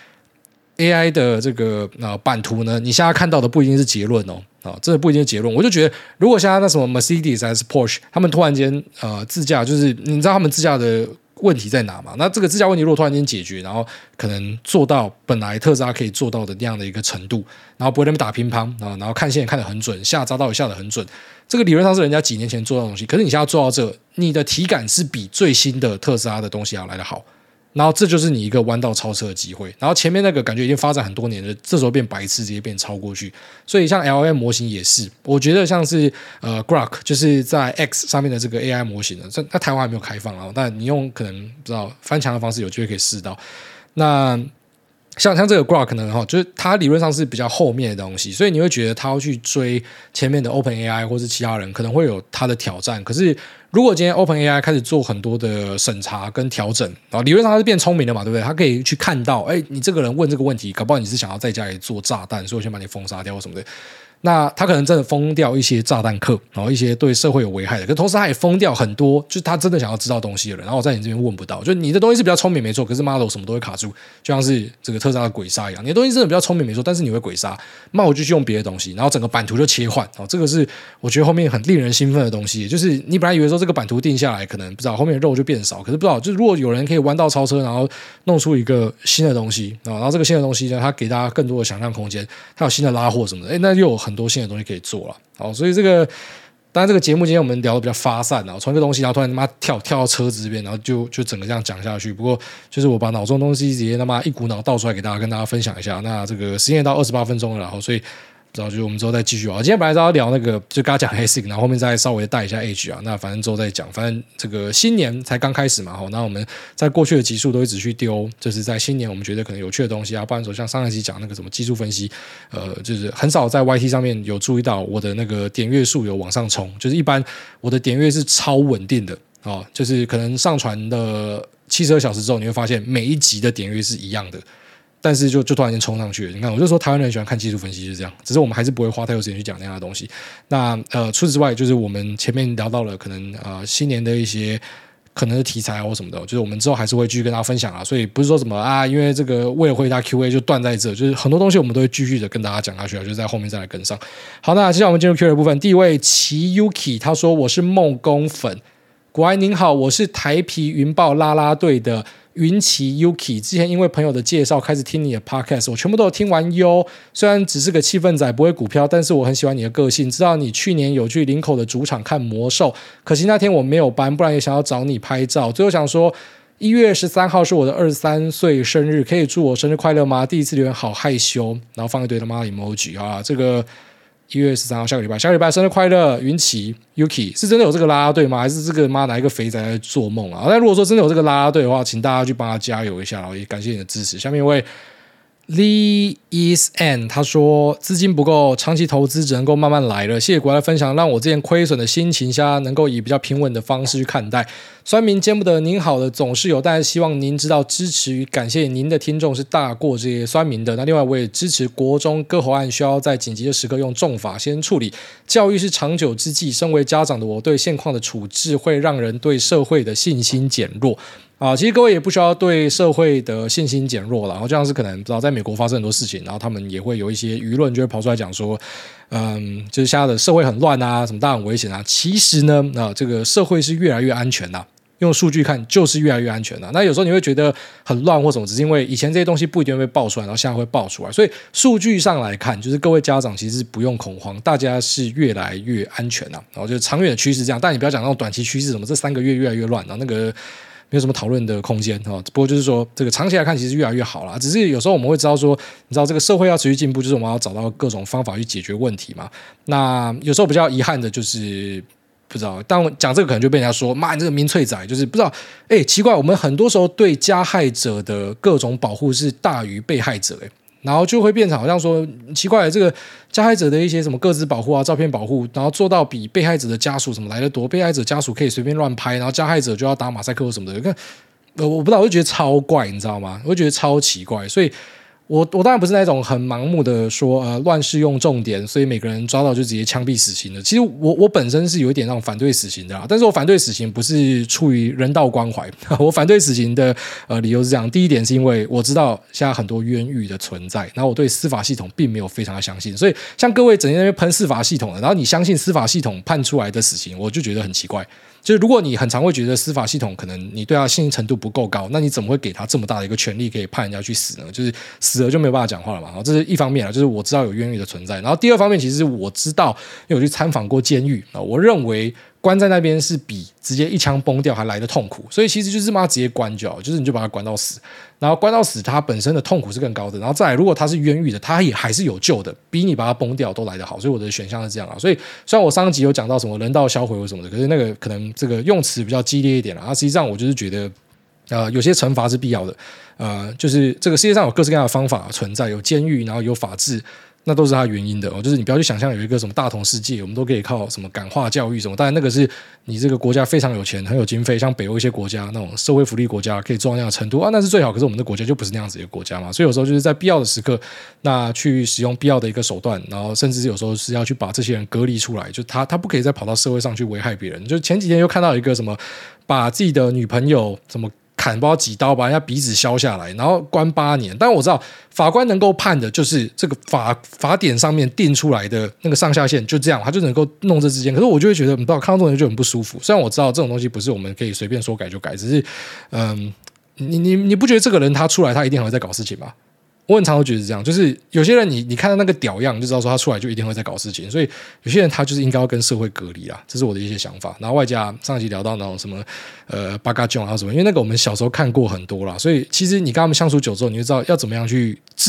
AI 的这个版图呢，你现在看到的不一定是结论真的不一定是结论。我就觉得，如果现在那什么 Mercedes 还是 Porsche， 他们突然间自驾，就是你知道他们自驾的问题在哪嘛？那这个自驾问题如果突然间解决，然后可能做到本来特斯拉可以做到的那样的一个程度，然后不会那么打乒乓然后看线看得很准，下匝道也下得很准，这个理论上是人家几年前做到的东西，可是你现在做到这，你的体感是比最新的特斯拉的东西要来得好。然后这就是你一个弯道超车的机会，然后前面那个感觉已经发展很多年了，这时候变白痴，直接变超过去。所以像 LLM 模型也是，我觉得像是Grok 就是在 X 上面的这个 AI 模型呢，在台湾还没有开放啊，但你用可能不知道翻墙的方式，有机会可以试到。那像这个 Grok 呢，就是它理论上是比较后面的东西，所以你会觉得它要去追前面的 OpenAI 或是其他人，可能会有它的挑战。可是如果今天 OpenAI 开始做很多的审查跟调整，然后理论上它是变聪明的嘛，对不对？它可以去看到，你这个人问这个问题，搞不好你是想要在家里做炸弹，所以我先把你封杀掉或什么的。那他可能真的封掉一些炸弹客，然后一些对社会有危害的，可同时他也封掉很多就是他真的想要知道东西的人，然后我在你这边问不到，就你的东西是比较聪明没错，可是妈的我什么都会卡住，就像是这个特斯拉的鬼杀一样，你的东西真的比较聪明没错，但是你会鬼杀，那我就去用别的东西，然后整个版图就切换，这个是我觉得后面很令人兴奋的东西，就是你本来以为说这个版图定下来可能不知道后面的肉就变少，可是不知道就是如果有人可以弯道超车，然后弄出一个新的东西，然后这个新的东西呢，它给大家更多的想象空间，它有新的拉货什么的，那又有很多新的东西可以做了。好，所以这个当然这个节目今天我们聊的比较发散啊，从一个东西然后突然他妈跳到车子这边，然后就整个这样讲下去。不过就是我把脑中的东西直接他妈一股脑倒出来给大家跟大家分享一下。那这个时间也到28分钟了，然后所以不知道，就是我们之后再继续啊。今天本来是要聊那个，就刚刚讲 ASIC， 然后后面再稍微带一下 Edge 啊。那反正之后再讲，反正这个新年才刚开始嘛。那我们在过去的集数都一直去丢，就是在新年我们觉得可能有趣的东西啊。不然说像上一集讲那个什么技术分析，就是很少在 YT 上面有注意到我的那个点阅数有往上冲，就是一般我的点阅是超稳定的就是可能上传的72小时之后，你会发现每一集的点阅是一样的。但是就突然间冲上去了，你看，我就说台湾人喜欢看技术分析就是这样，只是我们还是不会花太多时间去讲那样的东西。那除此之外，就是我们前面聊到了可能新年的一些可能的题材或什么的，就是我们之后还是会继续跟大家分享啊。所以不是说什么因为这个为了回答 QA 就断在这，就是很多东西我们都会继续的跟大家讲下去啊，就是在后面再来跟上。好，那接下来我们进入 Q&A 的部分。第一位齐 Yuki 他说我是梦工粉，国安您好，我是台啤云豹啦啦队的云奇 Yuki， 之前因为朋友的介绍开始听你的 podcast， 我全部都有听完哟。虽然只是个气氛仔，不会股票，但是我很喜欢你的个性。知道你去年有去林口的主场看魔兽，可惜那天我没有班，不然也想要找你拍照。最后想说1月13号是我的23岁生日，可以祝我生日快乐吗？第一次留言好害羞，然后放一堆他妈的 emoji 啊，这个。1月13号下个礼拜生日快乐，云奇 Yuki 是真的有这个啦啦队吗？还是这个妈哪一个肥仔在做梦啊？但如果说真的有这个啦啦队的话，请大家去帮他加油一下，然后也感谢你的支持。下面一位 Lee is N 他说资金不够，长期投资只能够慢慢来了。谢谢国外的分享，让我之前亏损的心情下能够以比较平稳的方式去看待。酸民见不得您好的总是有，但是希望您知道支持与感谢您的听众是大过这些酸民的。那另外我也支持国中割喉案需要在紧急的时刻用重法先处理，教育是长久之计。身为家长的我对现况的处置会让人对社会的信心减弱。其实各位也不需要对社会的信心减弱了，然后这样是可能不知道在美国发生很多事情，然后他们也会有一些舆论就会跑出来讲说，就是现在的社会很乱啊，什么大家很危险啊。其实呢，这个社会是越来越安全的，用数据看就是越来越安全的。那有时候你会觉得很乱或什么，只是因为以前这些东西不一定会被爆出来，然后现在会爆出来。所以数据上来看，就是各位家长其实不用恐慌，大家是越来越安全然后就是长远的趋势这样，但你不要讲那种短期趋势，什么这3个月越来越乱，然后那个。没有什么讨论的空间不过就是说这个长期来看其实越来越好啦，只是有时候我们会知道说，你知道这个社会要持续进步，就是我们要找到各种方法去解决问题嘛。那有时候比较遗憾的就是不知道，但我讲这个可能就被人家说妈你这个民粹仔，就是不知道奇怪，我们很多时候对加害者的各种保护是大于被害者然后就会变成好像说奇怪，这个加害者的一些什么个资保护啊、照片保护，然后做到比被害者的家属什么来得多，被害者家属可以随便乱拍，然后加害者就要打马赛克或什么的。看我不知道，我就觉得超怪，你知道吗？我就觉得超奇怪，所以我当然不是那种很盲目的说乱世用重点，所以每个人抓到就直接枪毙死刑的。其实我本身是有一点那种反对死刑的但是我反对死刑不是出于人道关怀，我反对死刑的理由是这样：第一点是因为我知道现在很多冤狱的存在，然后我对司法系统并没有非常的相信，所以像各位整天在那边喷司法系统的，然后你相信司法系统判出来的死刑，我就觉得很奇怪。就是如果你很常会觉得司法系统可能你对他信心程度不够高，那你怎么会给他这么大的一个权利可以判人家去死呢？就是死了就没有办法讲话了嘛。然后这是一方面就是我知道有冤狱的存在。然后第二方面，其实我知道，因为我去参访过监狱我认为关在那边是比直接一枪崩掉还来得痛苦，所以其实就是直接关就好，就是你就把他关到死，然后关到死，他本身的痛苦是更高的。然后再来，如果他是冤狱的，他也还是有救的，比你把他崩掉都来得好。所以我的选项是这样所以虽然我上一集有讲到什么人道销毁或什么的，可是那个可能这个用词比较激烈一点实际上我就是觉得有些惩罚是必要的就是这个世界上有各式各样的方法存在，有监狱，然后有法治，那都是它原因的就是你不要去想象有一个什么大同世界，我们都可以靠什么感化教育什么，当然那个是你这个国家非常有钱很有经费，像北欧一些国家那种社会福利国家可以做到那样的程度那是最好，可是我们的国家就不是那样子一个国家嘛，所以有时候就是在必要的时刻那去使用必要的一个手段，然后甚至有时候是要去把这些人隔离出来，就他不可以再跑到社会上去危害别人。就前几天又看到一个什么把自己的女朋友什么砍不知道几刀把人家鼻子削下来，然后关8年。但我知道法官能够判的就是这个法典上面定出来的那个上下限，就这样，他就能够弄这之间。可是我就会觉得，你知道，看到这种人就很不舒服。虽然我知道这种东西不是我们可以随便说改就改，只是你不觉得这个人他出来他一定还会再搞事情吗？我很常会觉得是这样，就是有些人你看到那个屌样就知道说他出来就一定会再搞事情，所以有些人他就是应该要跟社会隔离啦，这是我的一些想法。然后外加上一集聊到那种什么八嘎囧什么，因为那个我们小时候看过很多啦，所以其实你跟他们相处久之后，你就知道要怎么样去治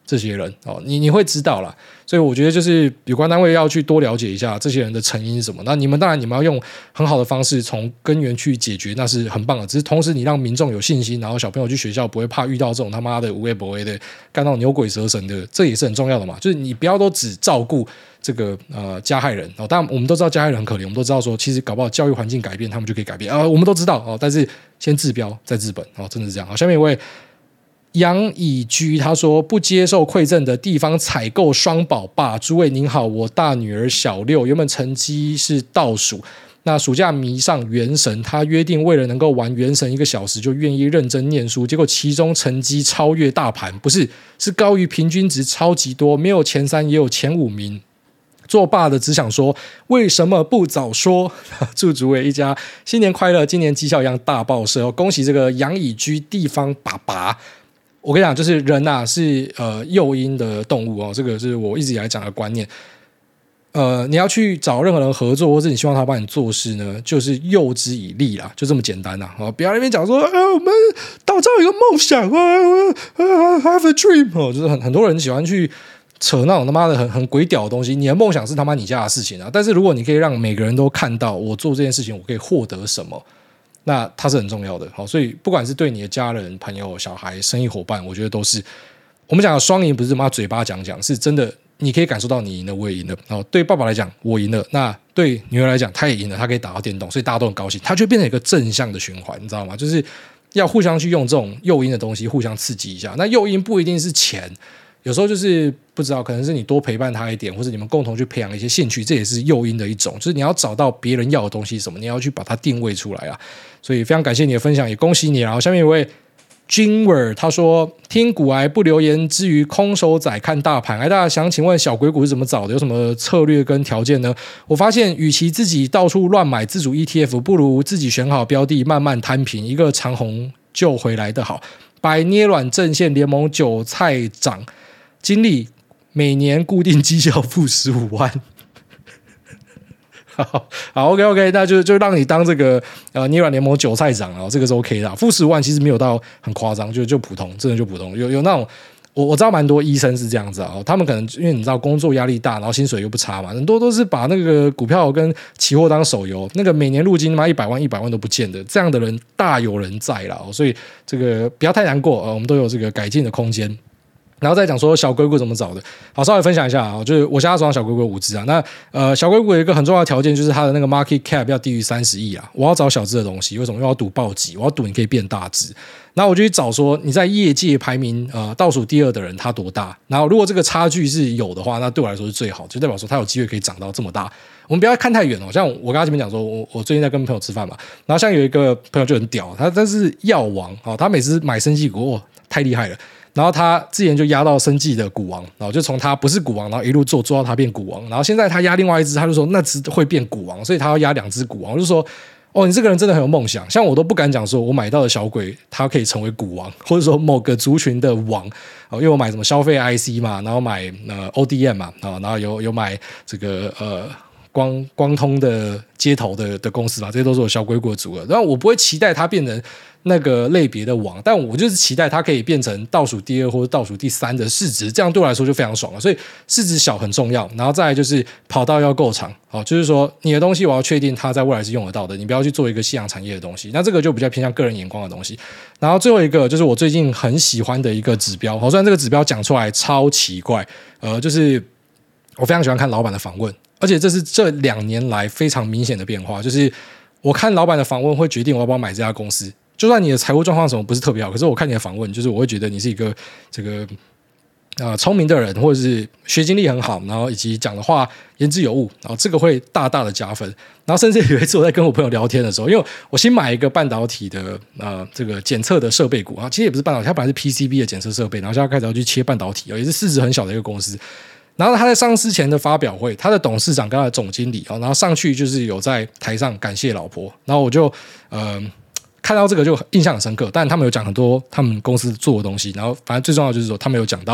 这些人哦，你会知道啦。所以我觉得就是有关单位要去多了解一下这些人的成因是什么。那你们当然你们要用很好的方式从根源去解决，那是很棒的。只是同时你让民众有信心，然后小朋友去学校不会怕遇到这种他妈的无微不微的干到牛鬼蛇神的，这也是很重要的嘛。就是你不要都只照顾这个加害人哦，当然我们都知道加害人很可怜，我们都知道说其实搞不好教育环境改变他们就可以改变我们都知道哦，但是先治标再治本哦，真的是这样。好，下面一位杨以居他说不接受馈赠的地方采购双宝爸，诸位您好，我大女儿小6，原本成绩是倒数，那暑假迷上原神，他约定为了能够玩原神1个小时就愿意认真念书，结果其中成绩超越大盘，不是高于平均值超级多，没有前3也有前5名。做爸的只想说为什么不早说祝诸位一家新年快乐，今年绩效一样大爆射恭喜这个杨以居地方爸爸。我跟你讲，就是人啊是诱因的动物这个是我一直以来讲的观念。你要去找任何人合作，或者你希望他帮你做事呢，就是诱之以利啦，就这么简单啦。不要在那边讲说我们打造一个梦想have a dream 就是很多人喜欢去扯那种他妈的很鬼屌的东西。你的梦想是他妈你家的事情啊，但是如果你可以让每个人都看到我做这件事情我可以获得什么，那它是很重要的。好，所以不管是对你的家人、朋友、小孩、生意伙伴，我觉得都是我们讲的双赢，不是他妈嘴巴讲讲，是真的你可以感受到你赢了，我也赢了。对爸爸来讲我赢了，那对女儿来讲她也赢了，她可以打到电动，所以大家都很高兴，它就变成一个正向的循环，你知道吗？就是要互相去用这种诱因的东西互相刺激一下。那诱因不一定是钱，有时候就是不知道，可能是你多陪伴他一点，或者你们共同去培养一些兴趣，这也是诱因的一种。就是你要找到别人要的东西什么，你要去把它定位出来啊。所以非常感谢你的分享，也恭喜你。然后下面有一位 Jinwer 他说听股癌不留言之余空手仔看大盘，大家想请问小鬼股是怎么找的，有什么策略跟条件呢？我发现与其自己到处乱买自主 ETF， 不如自己选好标的慢慢摊平，一个长红就回来的好。百捏软阵线联盟韭菜长经历每年固定绩效负15万好 OK， 那就让你当这个捏软联盟韭菜长这个是 OK 的。负15万其实没有到很夸张，就普通，真的就普通。有那种我知道蛮多医生是这样子他们可能因为你知道工作压力大，然后薪水又不差嘛，很多都是把那个股票跟期货当手游，那个每年入金嘛100万都不见的，这样的人大有人在啦所以这个不要太难过我们都有这个改进的空间。然后再讲说小龟股怎么找的，好，稍微分享一下就是我现在手上小龟股5只那小龟股有一个很重要的条件，就是它的那个 market cap 要低于30亿我要找小只的东西，为什么？因为我要赌暴击，我要赌你可以变大只。然后我就去找说你在业界排名倒数第2的人他多大，然后如果这个差距是有的话，那对我来说是最好，就代表说他有机会可以涨到这么大。我们不要看太远像我刚才前面讲说我最近在跟朋友吃饭嘛，然后像有一个朋友就很屌，他是药王他每次买生技股太厉害了，然后他之前就压到生技的股王，然后就从他不是股王，然后一路做到他变股王，然后现在他压另外一只，他就说那只会变股王，所以他要压2只股王。我就说你这个人真的很有梦想，像我都不敢讲说我买到的小鬼他可以成为股王，或者说某个族群的王因为我买什么消费 IC 嘛，然后买ODM 嘛然后有买这个光通的接头的公司嘛，这些都是我小鬼股的组合。然后我不会期待它变成那个类别的王，但我就是期待它可以变成倒数第2或者倒数第3的市值，这样对我来说就非常爽了。所以市值小很重要，然后再来就是跑道要够长就是说你的东西我要确定它在未来是用得到的，你不要去做一个夕阳产业的东西，那这个就比较偏向个人眼光的东西。然后最后一个就是我最近很喜欢的一个指标虽然这个指标讲出来超奇怪就是我非常喜欢看老板的访问，而且这是这2年来非常明显的变化，就是我看老板的访问会决定我要不要买这家公司。就算你的财务状况什么不是特别好，可是我看你的访问，就是我会觉得你是一个这个聪明的人，或者是学经历很好，然后以及讲的话言之有物，然后这个会大大的加分。然后甚至有一次我在跟我朋友聊天的时候，因为我新买一个半导体的这个检测的设备股其实也不是半导体，它本来是 PCB 的检测设备，然后现在开始要去切半导体也是市值很小的一个公司。然后他在上市前的发表会，他的董事长跟他的总经理然后上去就是有在台上感谢老婆，然后我就看到这个就印象很深刻。但他们有讲很多他们公司做的东西，然后反正最重要的就是说他们有讲到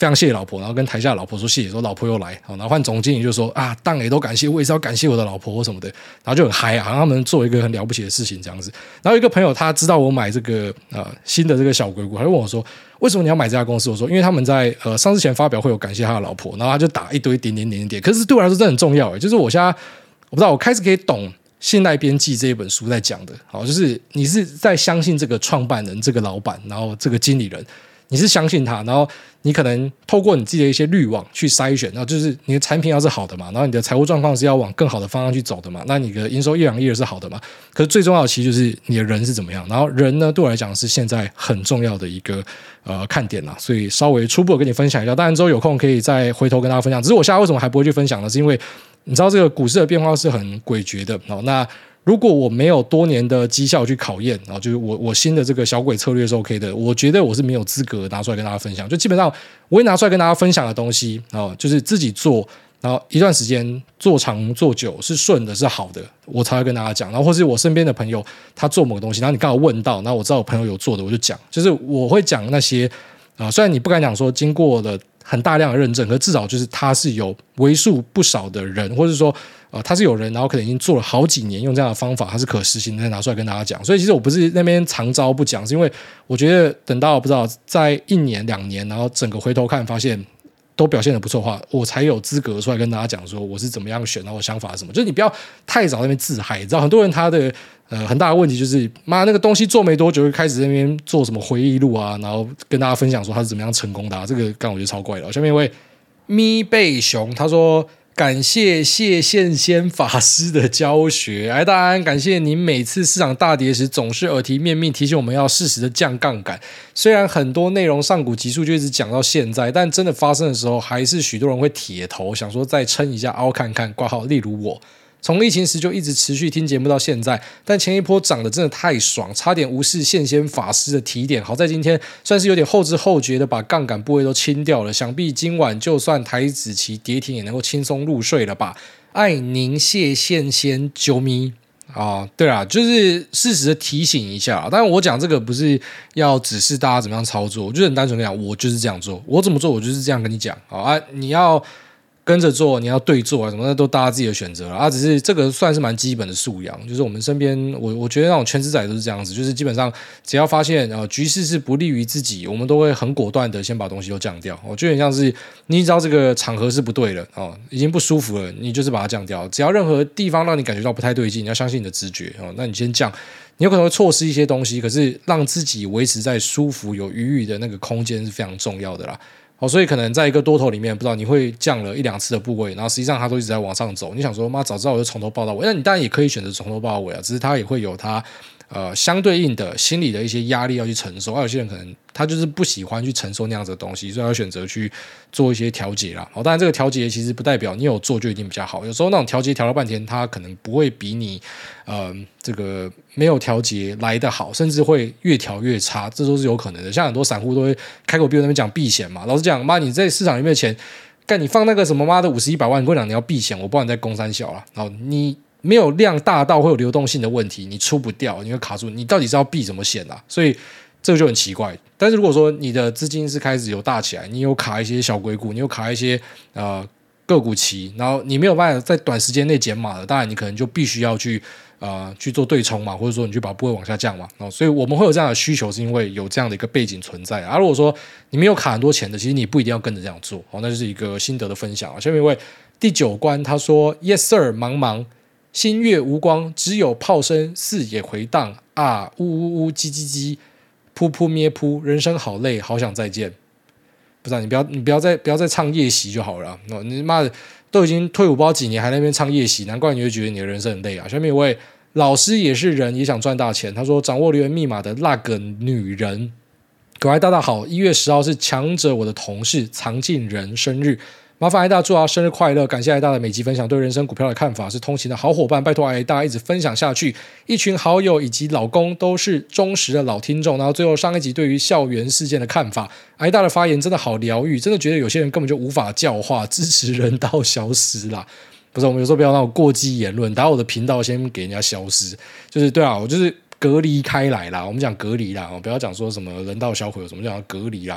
非常谢谢老婆，然后跟台下的老婆说谢谢，说老婆又来，然后换总经理就说啊，当也都感谢，我也是要感谢我的老婆或什么的，然后就很嗨啊，好像他们做一个很了不起的事情这样子。然后一个朋友他知道我买这个新的这个小鬼股，他就问我说，为什么你要买这家公司？我说因为他们在上市前发表会有感谢他的老婆，然后他就打一堆点点点点点，可是对我来说真的很重要，就是我现在我不知道，我开始可以懂《信赖边际》这一本书在讲的，好，就是你是在相信这个创办人、这个老板，然后这个经理人，你是相信他，然后你可能透过你自己的一些滤网去筛选，然后就是你的产品要是好的嘛，然后你的财务状况是要往更好的方向去走的嘛，那你的营收一两亿是好的嘛，可是最重要的其实就是你的人是怎么样，然后人呢对我来讲是现在很重要的一个看点啦，所以稍微初步跟你分享一下，当然之后有空可以再回头跟大家分享，只是我现在为什么还不会去分享呢？是因为你知道这个股市的变化是很诡谲的，那如果我没有多年的绩效去考验，然后就是我新的这个小鬼策略是 OK 的，我觉得我是没有资格拿出来跟大家分享。就基本上我会拿出来跟大家分享的东西，就是自己做，然后一段时间做长做久是顺的是好的，我才会跟大家讲。然后或是我身边的朋友他做某个东西，然后你刚好问到，然后我知道我朋友有做的，我就讲，就是我会讲那些虽然你不敢讲说经过了很大量的认证，可至少就是他是有为数不少的人，或者说他是有人，然后可能已经做了好几年，用这样的方法，他是可实行的，再拿出来跟大家讲。所以其实我不是那边常招不讲，是因为我觉得等到不知道在1年2年，然后整个回头看发现都表现得不错的话，我才有资格出来跟大家讲说我是怎么样选，然后我想法是什么。就是你不要太早在那边自嗨，你知道很多人他的很大的问题就是妈那个东西做没多久就开始在那边做什么回忆录啊，然后跟大家分享说他是怎么样成功的这个刚我觉得超怪的。下面一位咪贝熊他说感谢谢宪先法师的教学，大安感谢您每次市场大跌时总是耳提面命提醒我们要适时的降杠杆，虽然很多内容上古集数就一直讲到现在，但真的发生的时候还是许多人会铁头想说再撑一下凹看看挂号，例如我从疫情时就一直持续听节目到现在，但前一波涨得真的太爽，差点无视宪先法师的提点，好在今天算是有点后知后觉的把杠杆部位都清掉了，想必今晚就算台指期跌停也能够轻松入睡了吧。爱您谢宪先啾咪对啦，就是适时的提醒一下，当然我讲这个不是要指示大家怎么样操作，我就很单纯的讲我就是这样做，我怎么做我就是这样跟你讲你要跟着做，你要对做什么的都大家自己的选择了只是这个算是蛮基本的素养，就是我们身边我觉得那种全职仔都是这样子，就是基本上只要发现局势是不利于自己，我们都会很果断的先把东西都降掉就很像是你知道这个场合是不对了已经不舒服了，你就是把它降掉，只要任何地方让你感觉到不太对劲，你要相信你的直觉那你先降，你有可能会错失一些东西，可是让自己维持在舒服有余裕的那个空间是非常重要的啦所以可能在一个多头里面，不知道你会降了1-2次的部位，然后实际上它都一直在往上走。你想说，妈，早知道我就从头报到尾。那你当然也可以选择从头报到尾只是它也会有它相对应的心理的一些压力要去承受。有些人可能他就是不喜欢去承受那样子的东西，所以他选择去做一些调节啦。当然这个调节其实不代表你有做就一定比较好，有时候那种调节调了半天，它可能不会比你这个没有调节来得好，甚至会越调越差，这都是有可能的。像很多散户都会开口闭口那边讲避险嘛，老实讲，妈你在市场里面的钱，干你放那个什么妈的50、100万，你跟我讲你要避险，我不知道你在攻三小啦，然后你没有量大到会有流动性的问题，你出不掉，你会卡住，你到底是要避什么险啊？所以这个就很奇怪。但是如果说你的资金是开始有大起来，你有卡一些小鬼股，你有卡一些个股期，然后你没有办法在短时间内减码了，当然你可能就必须要去做对冲嘛，或者说你去把部位往下降嘛所以我们会有这样的需求，是因为有这样的一个背景存在如果说你没有卡很多钱的，其实你不一定要跟着这样做那就是一个心得的分享下面一位第9关他说 Yes sir 茫茫星月无光，只有炮声四野回荡呜呜呜叽叽叽噗噗咩噗，人生好累，好想再见。不是你不要再唱夜袭就好了你妈的都已经退伍不知道几年还在那边唱夜袭，难怪你会觉得你的人生很累下面一位老师也是人，也想赚大钱，他说掌握留言密码的那个女人。各位大大好，1月10号是强者我的同事藏进人生日，麻烦艾大祝他生日快乐，感谢艾大的每集分享对人生股票的看法，是通勤的好伙伴，拜托艾大一直分享下去，一群好友以及老公都是忠实的老听众。然后最后上一集对于校园事件的看法，艾大的发言真的好疗愈，真的觉得有些人根本就无法教化，支持人道消失啦。不是，我们有时候不要那种过激言论，打我的频道先给人家消失，就是对我就是隔离开来啦，我们讲隔离啦，不要讲说什么人道销毁，什么叫隔离啦。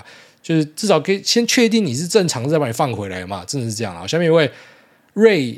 就是至少可以先确定你是正常，再把你放回来嘛，真的是这样啊。下面一位瑞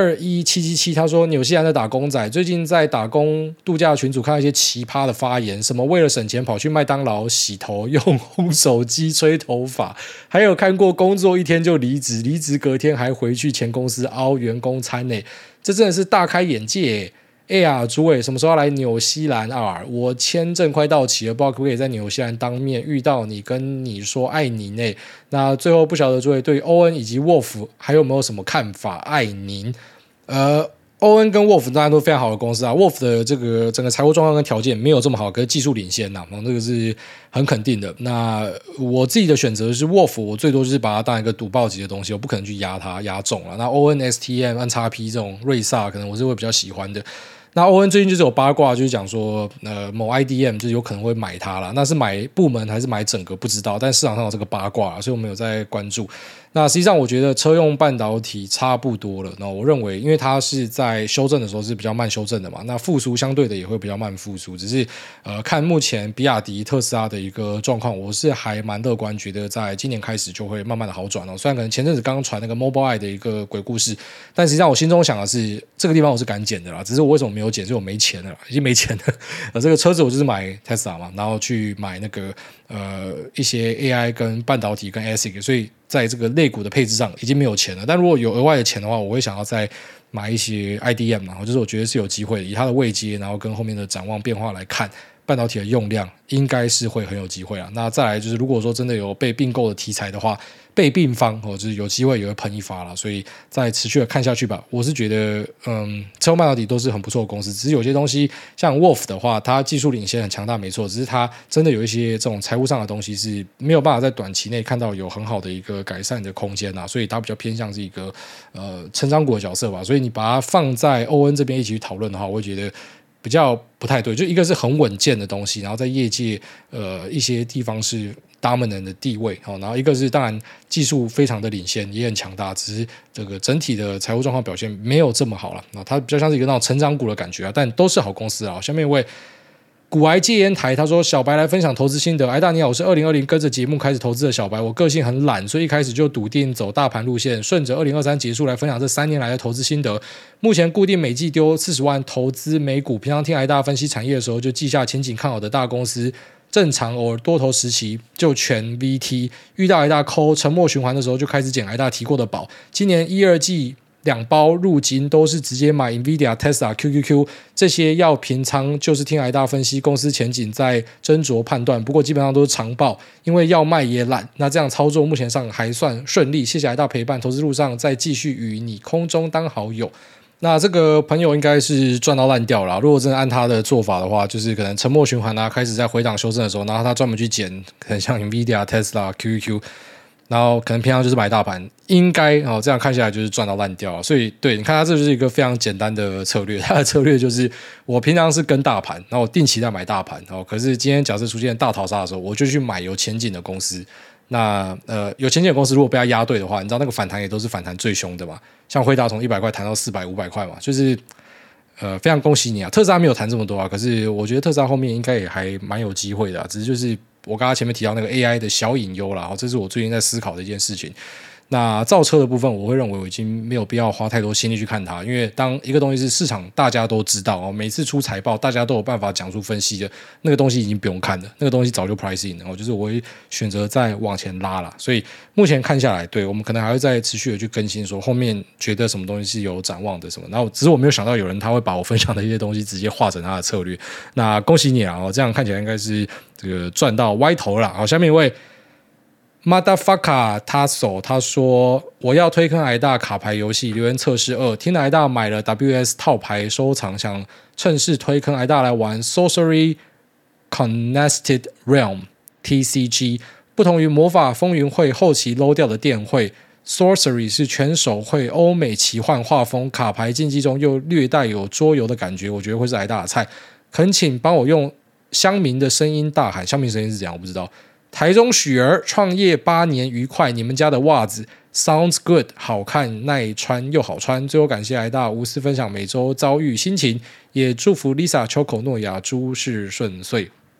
021777他说，纽西兰的打工仔最近在打工度假群组看到一些奇葩的发言，什么为了省钱跑去麦当劳洗头用烘手机吹头发，还有看过工作一天就离职，离职隔天还回去前公司熬员工餐呢，这真的是大开眼界耶。哎呀，诸位什么时候要来纽西兰啊？我签证快到期了，不知道可不可以在纽西兰当面遇到你，跟你说爱你呢？那最后不晓得诸位对欧恩以及沃夫还有没有什么看法？爱您。欧恩跟沃夫当然都非常好的公司啊，沃夫的这个整个财务状况跟条件没有这么好，可是技术领先呐，这个是很肯定的。那我自己的选择是沃夫，我最多就是把它当一个赌报级的东西，我不可能去压它压中了。那 ON、STM、NXP 这种瑞萨，可能我是会比较喜欢的。那欧恩最近就是有八卦，就是讲说，某 IDM 就是有可能会买它了，那是买部门还是买整个不知道，但市场上有这个八卦，所以我们有在关注。那实际上我觉得车用半导体差不多了，那我认为因为它是在修正的时候是比较慢修正的嘛，那复苏相对的也会比较慢复苏，只是看目前比亚迪、特斯拉的一个状况，我是还蛮乐观，觉得在今年开始就会慢慢的好转哦。虽然可能前阵子刚刚传那个 Mobileye 的一个鬼故事，但实际上我心中想的是这个地方我是敢减的啦，只是我为什么没有减，就我没钱了啦，已经没钱了。这个车子我就是买 Tesla 嘛，然后去买那个一些 AI 跟半导体跟 ASIC， 所以在这个类股的配置上已经没有钱了。但如果有额外的钱的话，我会想要再买一些 IDM 嘛，就是我觉得是有机会的，以它的位阶，然后跟后面的展望变化来看，半导体的用量应该是会很有机会啊。那再来就是，如果说真的有被并购的题材的话，被并方就是有机会也会喷一发了，所以再持续的看下去吧。我是觉得，车用半导体都是很不错的公司，只是有些东西像 Wolf 的话，它技术领先很强大，没错，只是它真的有一些这种财务上的东西是没有办法在短期内看到有很好的一个改善的空间啊，所以它比较偏向是一个成长股的角色吧。所以你把它放在欧恩这边一起去讨论的话，我会觉得比较不太对，就一个是很稳健的东西，然后在业界一些地方是dominant的地位，然后一个是当然技术非常的领先，也很强大，只是这个整体的财务状况表现没有这么好了，它比较像是一个那种成长股的感觉啊，但都是好公司啊。下面一位古癌戒烟台他说，小白来分享投资心得。大你好，我是2020跟着节目开始投资的小白，我个性很懒，所以一开始就笃定走大盘路线，顺着2023结束来分享这3年来的投资心得。目前固定每季丢40万投资美股，平常听大分析产业的时候就记下前景看好的大公司，正常偶尔多头时期就全 VT， 遇到大抠沉默循环的时候就开始捡大提过的宝。今年1、2季2包入金都是直接买 Nvidia、Tesla、QQQ 这些，要平仓就是听大分析公司前景再斟酌判断，不过基本上都是长报，因为要卖也懒。那这样操作目前上还算顺利，谢谢大陪伴，投资路上再继续与你空中当好友。那这个朋友应该是赚到烂掉了，如果真的按他的做法的话，就是可能沉默循环开始在回档修正的时候，然后他专门去捡可能像 Nvidia、Tesla、QQQ，然后可能平常就是买大盘，应该这样看下来就是赚到烂掉。所以对，你看他这就是一个非常简单的策略，他的策略就是我平常是跟大盘，然后我定期在买大盘，可是今天假设出现大逃杀的时候，我就去买有前景的公司。那有前景的公司如果被他压对的话，你知道那个反弹也都是反弹最凶的嘛，像辉达从100块弹到400、500块嘛，就是非常恭喜你啊！特斯拉没有谈这么多啊，可是我觉得特斯拉后面应该也还蛮有机会的只是就是我刚刚前面提到那个 AI 的小隐忧啦，这是我最近在思考的一件事情。那造车的部分，我会认为我已经没有必要花太多心力去看它，因为当一个东西是市场大家都知道每次出财报大家都有办法讲出分析的那个东西已经不用看了，那个东西早就 price in 了就是我会选择再往前拉啦。所以目前看下来，对我们可能还会再持续的去更新，说后面觉得什么东西是有展望的什么。然后只是我没有想到有人他会把我分享的一些东西直接化成他的策略。那恭喜你啦这样看起来应该是这个赚到歪头了。好，下面一位Motherfucker 他说，我要推坑大卡牌游戏留言测试2，听了大买了 WS 套牌收藏，想趁势推坑大来玩 Sorcery Connected Realm TCG。 不同于魔法风云会后期 low 掉的电绘， Sorcery 是全手绘欧美奇幻画风，卡牌竞技中又略带有桌游的感觉，我觉得会是大的菜。恳请帮我用乡民的声音大喊，乡民声音是怎样我不知道。台中许儿创业8年愉快，你们家的袜子 sounds good， 好看耐穿又好穿。最后感谢大无私分享每周遭遇心情，也祝福 Lisa 秋口诺亚诸事顺遂。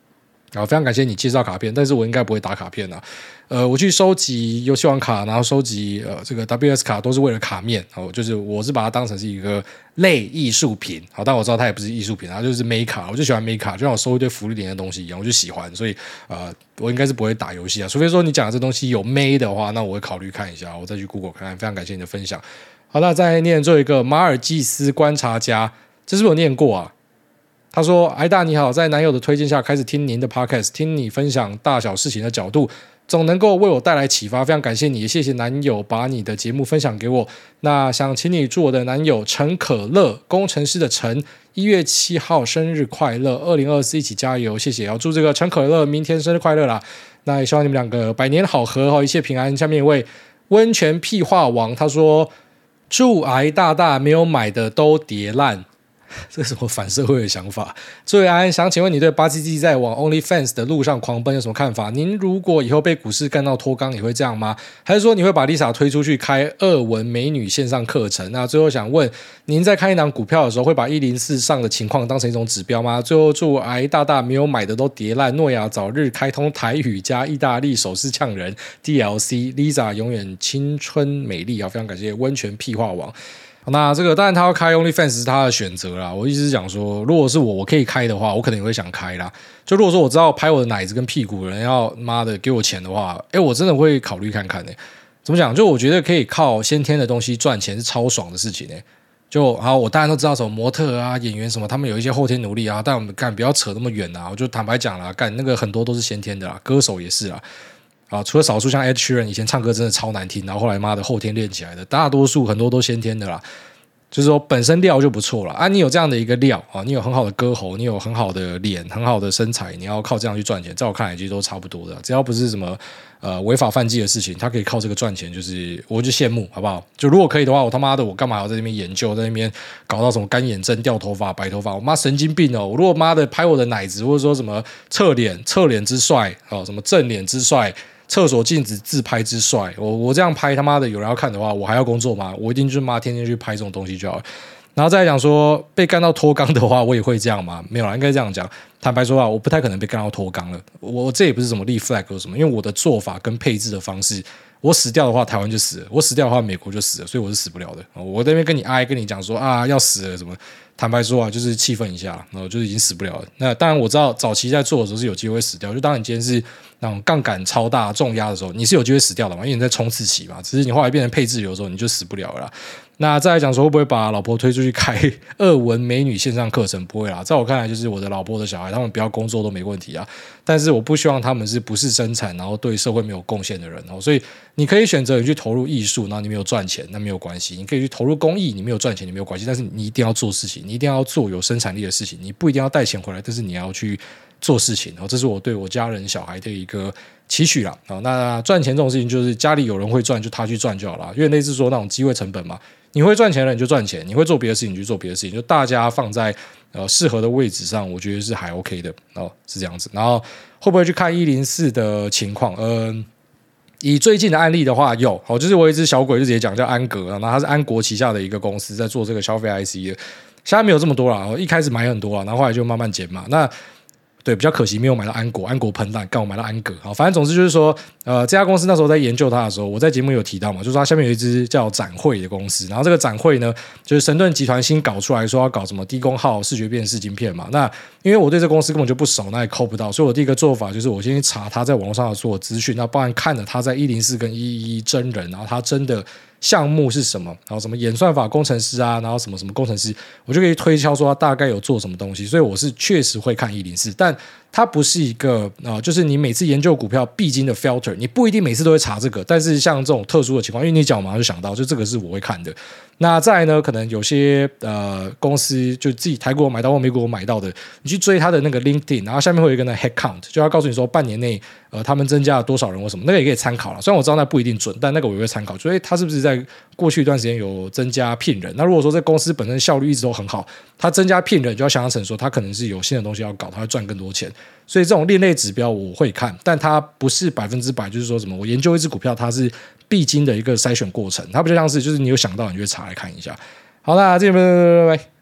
非常感谢你介绍卡片，但是我应该不会打卡片啊。我去收集游戏王卡，然后收集这个 WS 卡都是为了卡面，就是我是把它当成是一个类艺术品，但我知道它也不是艺术品，它就是美卡，我就喜欢美卡，就像我收一堆福利点的东西一样，我就喜欢，所以我应该是不会打游戏啊，除非说你讲的这东西有妹的话，那我会考虑看一下，我再去 Google 看看。非常感谢你的分享。好，那再念最后一个马尔济斯观察家，这是不是有念过啊？他说：“挨大你好，在男友的推荐下开始听您的 podcast， 听你分享大小事情的角度，总能够为我带来启发，非常感谢你，也谢谢男友把你的节目分享给我。那想请你祝我的男友陈可乐，工程师的陈，1月7号生日快乐，2024一起加油，谢谢，要祝这个陈可乐明天生日快乐啦。那也希望你们两个百年好合，一切平安。下面一位温泉屁话王，他说：祝挨大大没有买的都跌烂。”这是什么反社会的想法？作为安，想请问你对8GG在往 OnlyFans 的路上狂奔有什么看法？您如果以后被股市干到脱肛，也会这样吗？还是说你会把 Lisa 推出去开俄文美女线上课程？那最后想问，您在看一档股票的时候，会把104上的情况当成一种指标吗？最后祝挨大大没有买的都跌烂，诺亚早日开通台语加意大利手势呛人 DLC， Lisa 永远青春美丽啊！非常感谢温泉屁话王。那这个当然他要开 OnlyFans 是他的选择啦，我意思是讲说，如果是我可以开的话，我可能也会想开啦。就如果说我知道拍我的奶子跟屁股的人要妈的给我钱的话，我真的会考虑看看怎么讲？就我觉得可以靠先天的东西赚钱是超爽的事情就好，我当然都知道什么模特啊、演员什么，他们有一些后天努力啊，但我们不要扯那么远啊。我就坦白讲啦，那个很多都是先天的啦，歌手也是啦。除了少数像 Ed Sheeran 以前唱歌真的超难听，然后后来妈的后天练起来的，大多数很多都先天的啦。就是说本身料就不错了啊，你有这样的一个料啊，你有很好的歌喉，你有很好的脸，很好的身材，你要靠这样去赚钱，在我看来其实都差不多的，只要不是什么违法犯纪的事情，他可以靠这个赚钱，就是我就羡慕好不好？就如果可以的话，我他妈的我干嘛要在那边研究，在那边搞到什么干眼症、掉头发、白头发？我妈神经病哦！我如果妈的拍我的奶子，或者说什么侧脸之帅什么正脸之帅。厕所镜子自拍之帅，我这样拍他妈的有人要看的话，我还要工作吗？我一定就是天天去拍这种东西就好了。然后再来讲说被干到脱肛的话，我也会这样吗？没有啦，应该这样讲。坦白说我不太可能被干到脱肛了。我这也不是什么立 flag 或什么，因为我的做法跟配置的方式，我死掉的话台湾就死了，我死掉的话美国就死了，所以我是死不了的。我在那边跟你讲说要死了什么。坦白说就是气愤一下，然后就是已经死不了了。那当然我知道早期在做的时候是有机会死掉，就当你今天是那种杠杆超大重压的时候，你是有机会死掉的嘛，因为你在冲刺期嘛。只是你后来变成配置流的时候，你就死不了了啦。那再来讲说会不会把老婆推出去开俄文美女线上课程？不会啦，在我看来就是我的老婆的小孩，他们不要工作都没问题啊。但是我不希望他们是不是生产，然后对社会没有贡献的人所以你可以选择你去投入艺术，然后你没有赚钱，那没有关系；你可以去投入公益，你没有赚钱，你没有关系。但是你一定要做事情，你一定要做有生产力的事情。你不一定要带钱回来，但是你要去做事情。这是我对我家人小孩的一个期许啦。那赚钱这种事情，就是家里有人会赚，就他去赚就好了。因为类似说那种机会成本嘛，你会赚钱的人就赚钱，你会做别的事情就做别的事情，就大家放在适合的位置上，我觉得是还 OK 的是这样子。然后会不会去看104的情况？以最近的案例的话，有就是我有一只小鬼就直接讲叫安格，然后它是安国旗下的一个公司在做这个消费 IC 的，现在没有这么多啦，一开始买很多啦，然后后来就慢慢减嘛。那对，比较可惜没有买到安国喷烂，刚我买到安格。好，反正总之就是说，这家公司那时候在研究它的时候，我在节目有提到嘛，就是它下面有一支叫展会的公司，然后这个展会呢，就是神盾集团新搞出来说要搞什么低功耗视觉辨识晶片嘛。那因为我对这公司根本就不熟，那也抠不到，所以我第一个做法就是我先去查他在网络上的所有资讯，那包含看了他在104跟111真人，然后他真的项目是什么，然后什么演算法工程师啊，然后什么什么工程师，我就可以推敲说他大概有做什么东西。所以我是确实会看104，但它不是一个就是你每次研究股票必经的 filter， 你不一定每次都会查这个，但是像这种特殊的情况，因为你讲马上就想到，就这个是我会看的。那再来呢，可能有些公司就自己台股买到或美股买到的，你去追它的那个 LinkedIn， 然后下面会有一个那 head count， 就要告诉你说半年内他们增加了多少人或什么，那个也可以参考啦。虽然我知道那不一定准，但那个我也会参考，所以他是不是在过去一段时间有增加聘人？那如果说这公司本身效率一直都很好，他增加聘人就要想象成说他可能是有新的东西要搞，他会赚更多钱。所以这种另类指标我会看，但它不是100%，就是说什么我研究一只股票它是必经的一个筛选过程，它比较像是就是你有想到你就会查来看一下。好啦，这边拜拜。